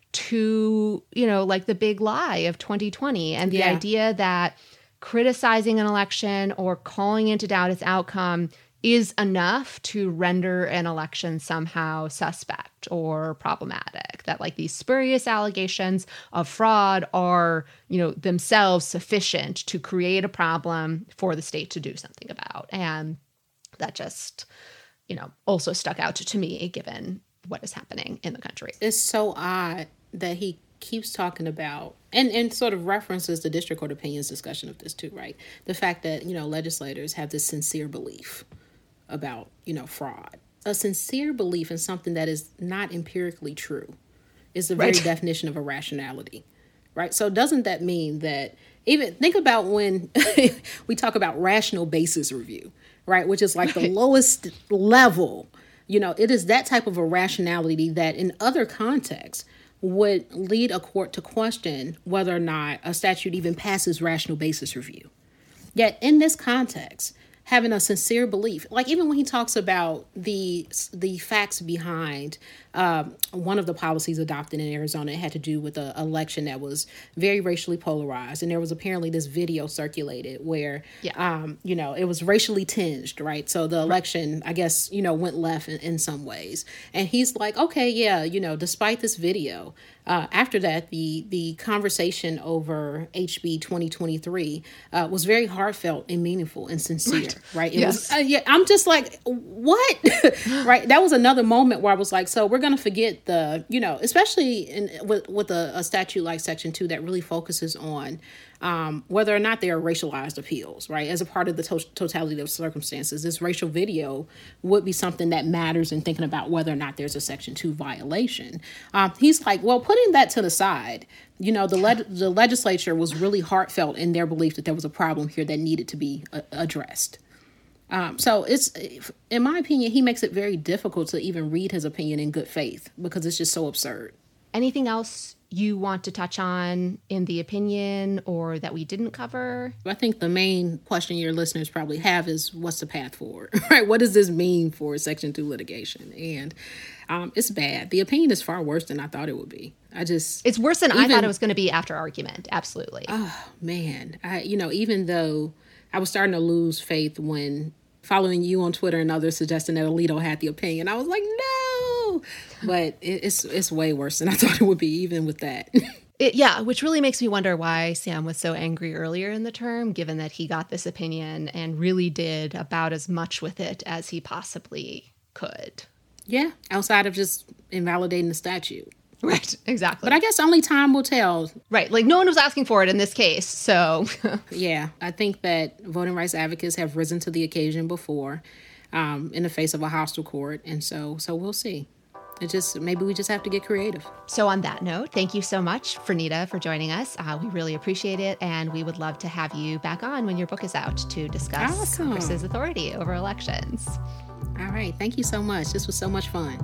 to, you know, like the big lie of twenty twenty and the yeah. idea that criticizing an election or calling into doubt its outcome is enough to render an election somehow suspect or problematic, that like these spurious allegations of fraud are, you know, themselves sufficient to create a problem for the state to do something about. And that just, you know, also stuck out to, to me, given what is happening in the country. It's so odd that he keeps talking about, and, and sort of references the district court opinions discussion of this too, right? The fact that, you know, legislators have this sincere belief about, you know, fraud. A sincere belief in something that is not empirically true is the very right. definition of irrationality, right? So doesn't that mean that, even think about when we talk about rational basis review, right? Which is like right. the lowest level, you know, it is that type of irrationality that in other contexts would lead a court to question whether or not a statute even passes rational basis review. Yet in this context, having a sincere belief, like even when he talks about the the facts behind um, one of the policies adopted in Arizona, it had to do with an election that was very racially polarized. And there was apparently this video circulated where, yeah. um, you know, it was racially tinged, right? So the election, I guess, you know, went left in, in some ways. And he's like, okay, yeah, you know, despite this video, Uh, after that, the the conversation over H B twenty twenty-three uh, was very heartfelt and meaningful and sincere, right? right? It yes. was, uh, yeah, I'm just like, what? Right? That was another moment where I was like, so we're going to forget the, you know, especially in with, with a, a statute like Section two that really focuses on um, whether or not they are racialized appeals, right? As a part of the to- totality of circumstances, this racial video would be something that matters in thinking about whether or not there's a Section two violation. Um, he's like, well, putting that to the side, you know, the leg- the legislature was really heartfelt in their belief that there was a problem here that needed to be uh, addressed. Um, so it's, in my opinion, he makes it very difficult to even read his opinion in good faith because it's just so absurd. Anything else you want to touch on in the opinion or that we didn't cover? I think the main question your listeners probably have is, what's the path forward, right? What does this mean for Section two litigation? And um, it's bad. The opinion is far worse than I thought it would be. I just... It's worse than even, I thought it was going to be after argument. Absolutely. Oh, man. I, you know, even though I was starting to lose faith when following you on Twitter and others suggesting that Alito had the opinion, I was like, no, but it, it's it's way worse than I thought it would be, even with that. It, yeah, which really makes me wonder why Sam was so angry earlier in the term, given that he got this opinion and really did about as much with it as he possibly could. Yeah, outside of just invalidating the statute. Right, exactly. But I guess only time will tell. Right, like no one was asking for it in this case, so. Yeah, I think that voting rights advocates have risen to the occasion before um, in the face of a hostile court, and so so we'll see. It just, maybe we just have to get creative. So on that note, thank you so much, Fernita, for joining us. Uh, we really appreciate it, and we would love to have you back on when your book is out to discuss awesome. Congress's authority over elections. All right, thank you so much. This was so much fun.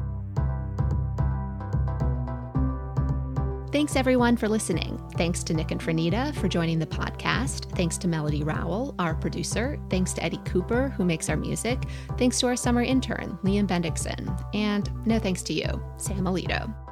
Thanks, everyone, for listening. Thanks to Nick and Fernita for joining the podcast. Thanks to Melody Rowell, our producer. Thanks to Eddie Cooper, who makes our music. Thanks to our summer intern, Liam Bendixson. And no thanks to you, Sam Alito.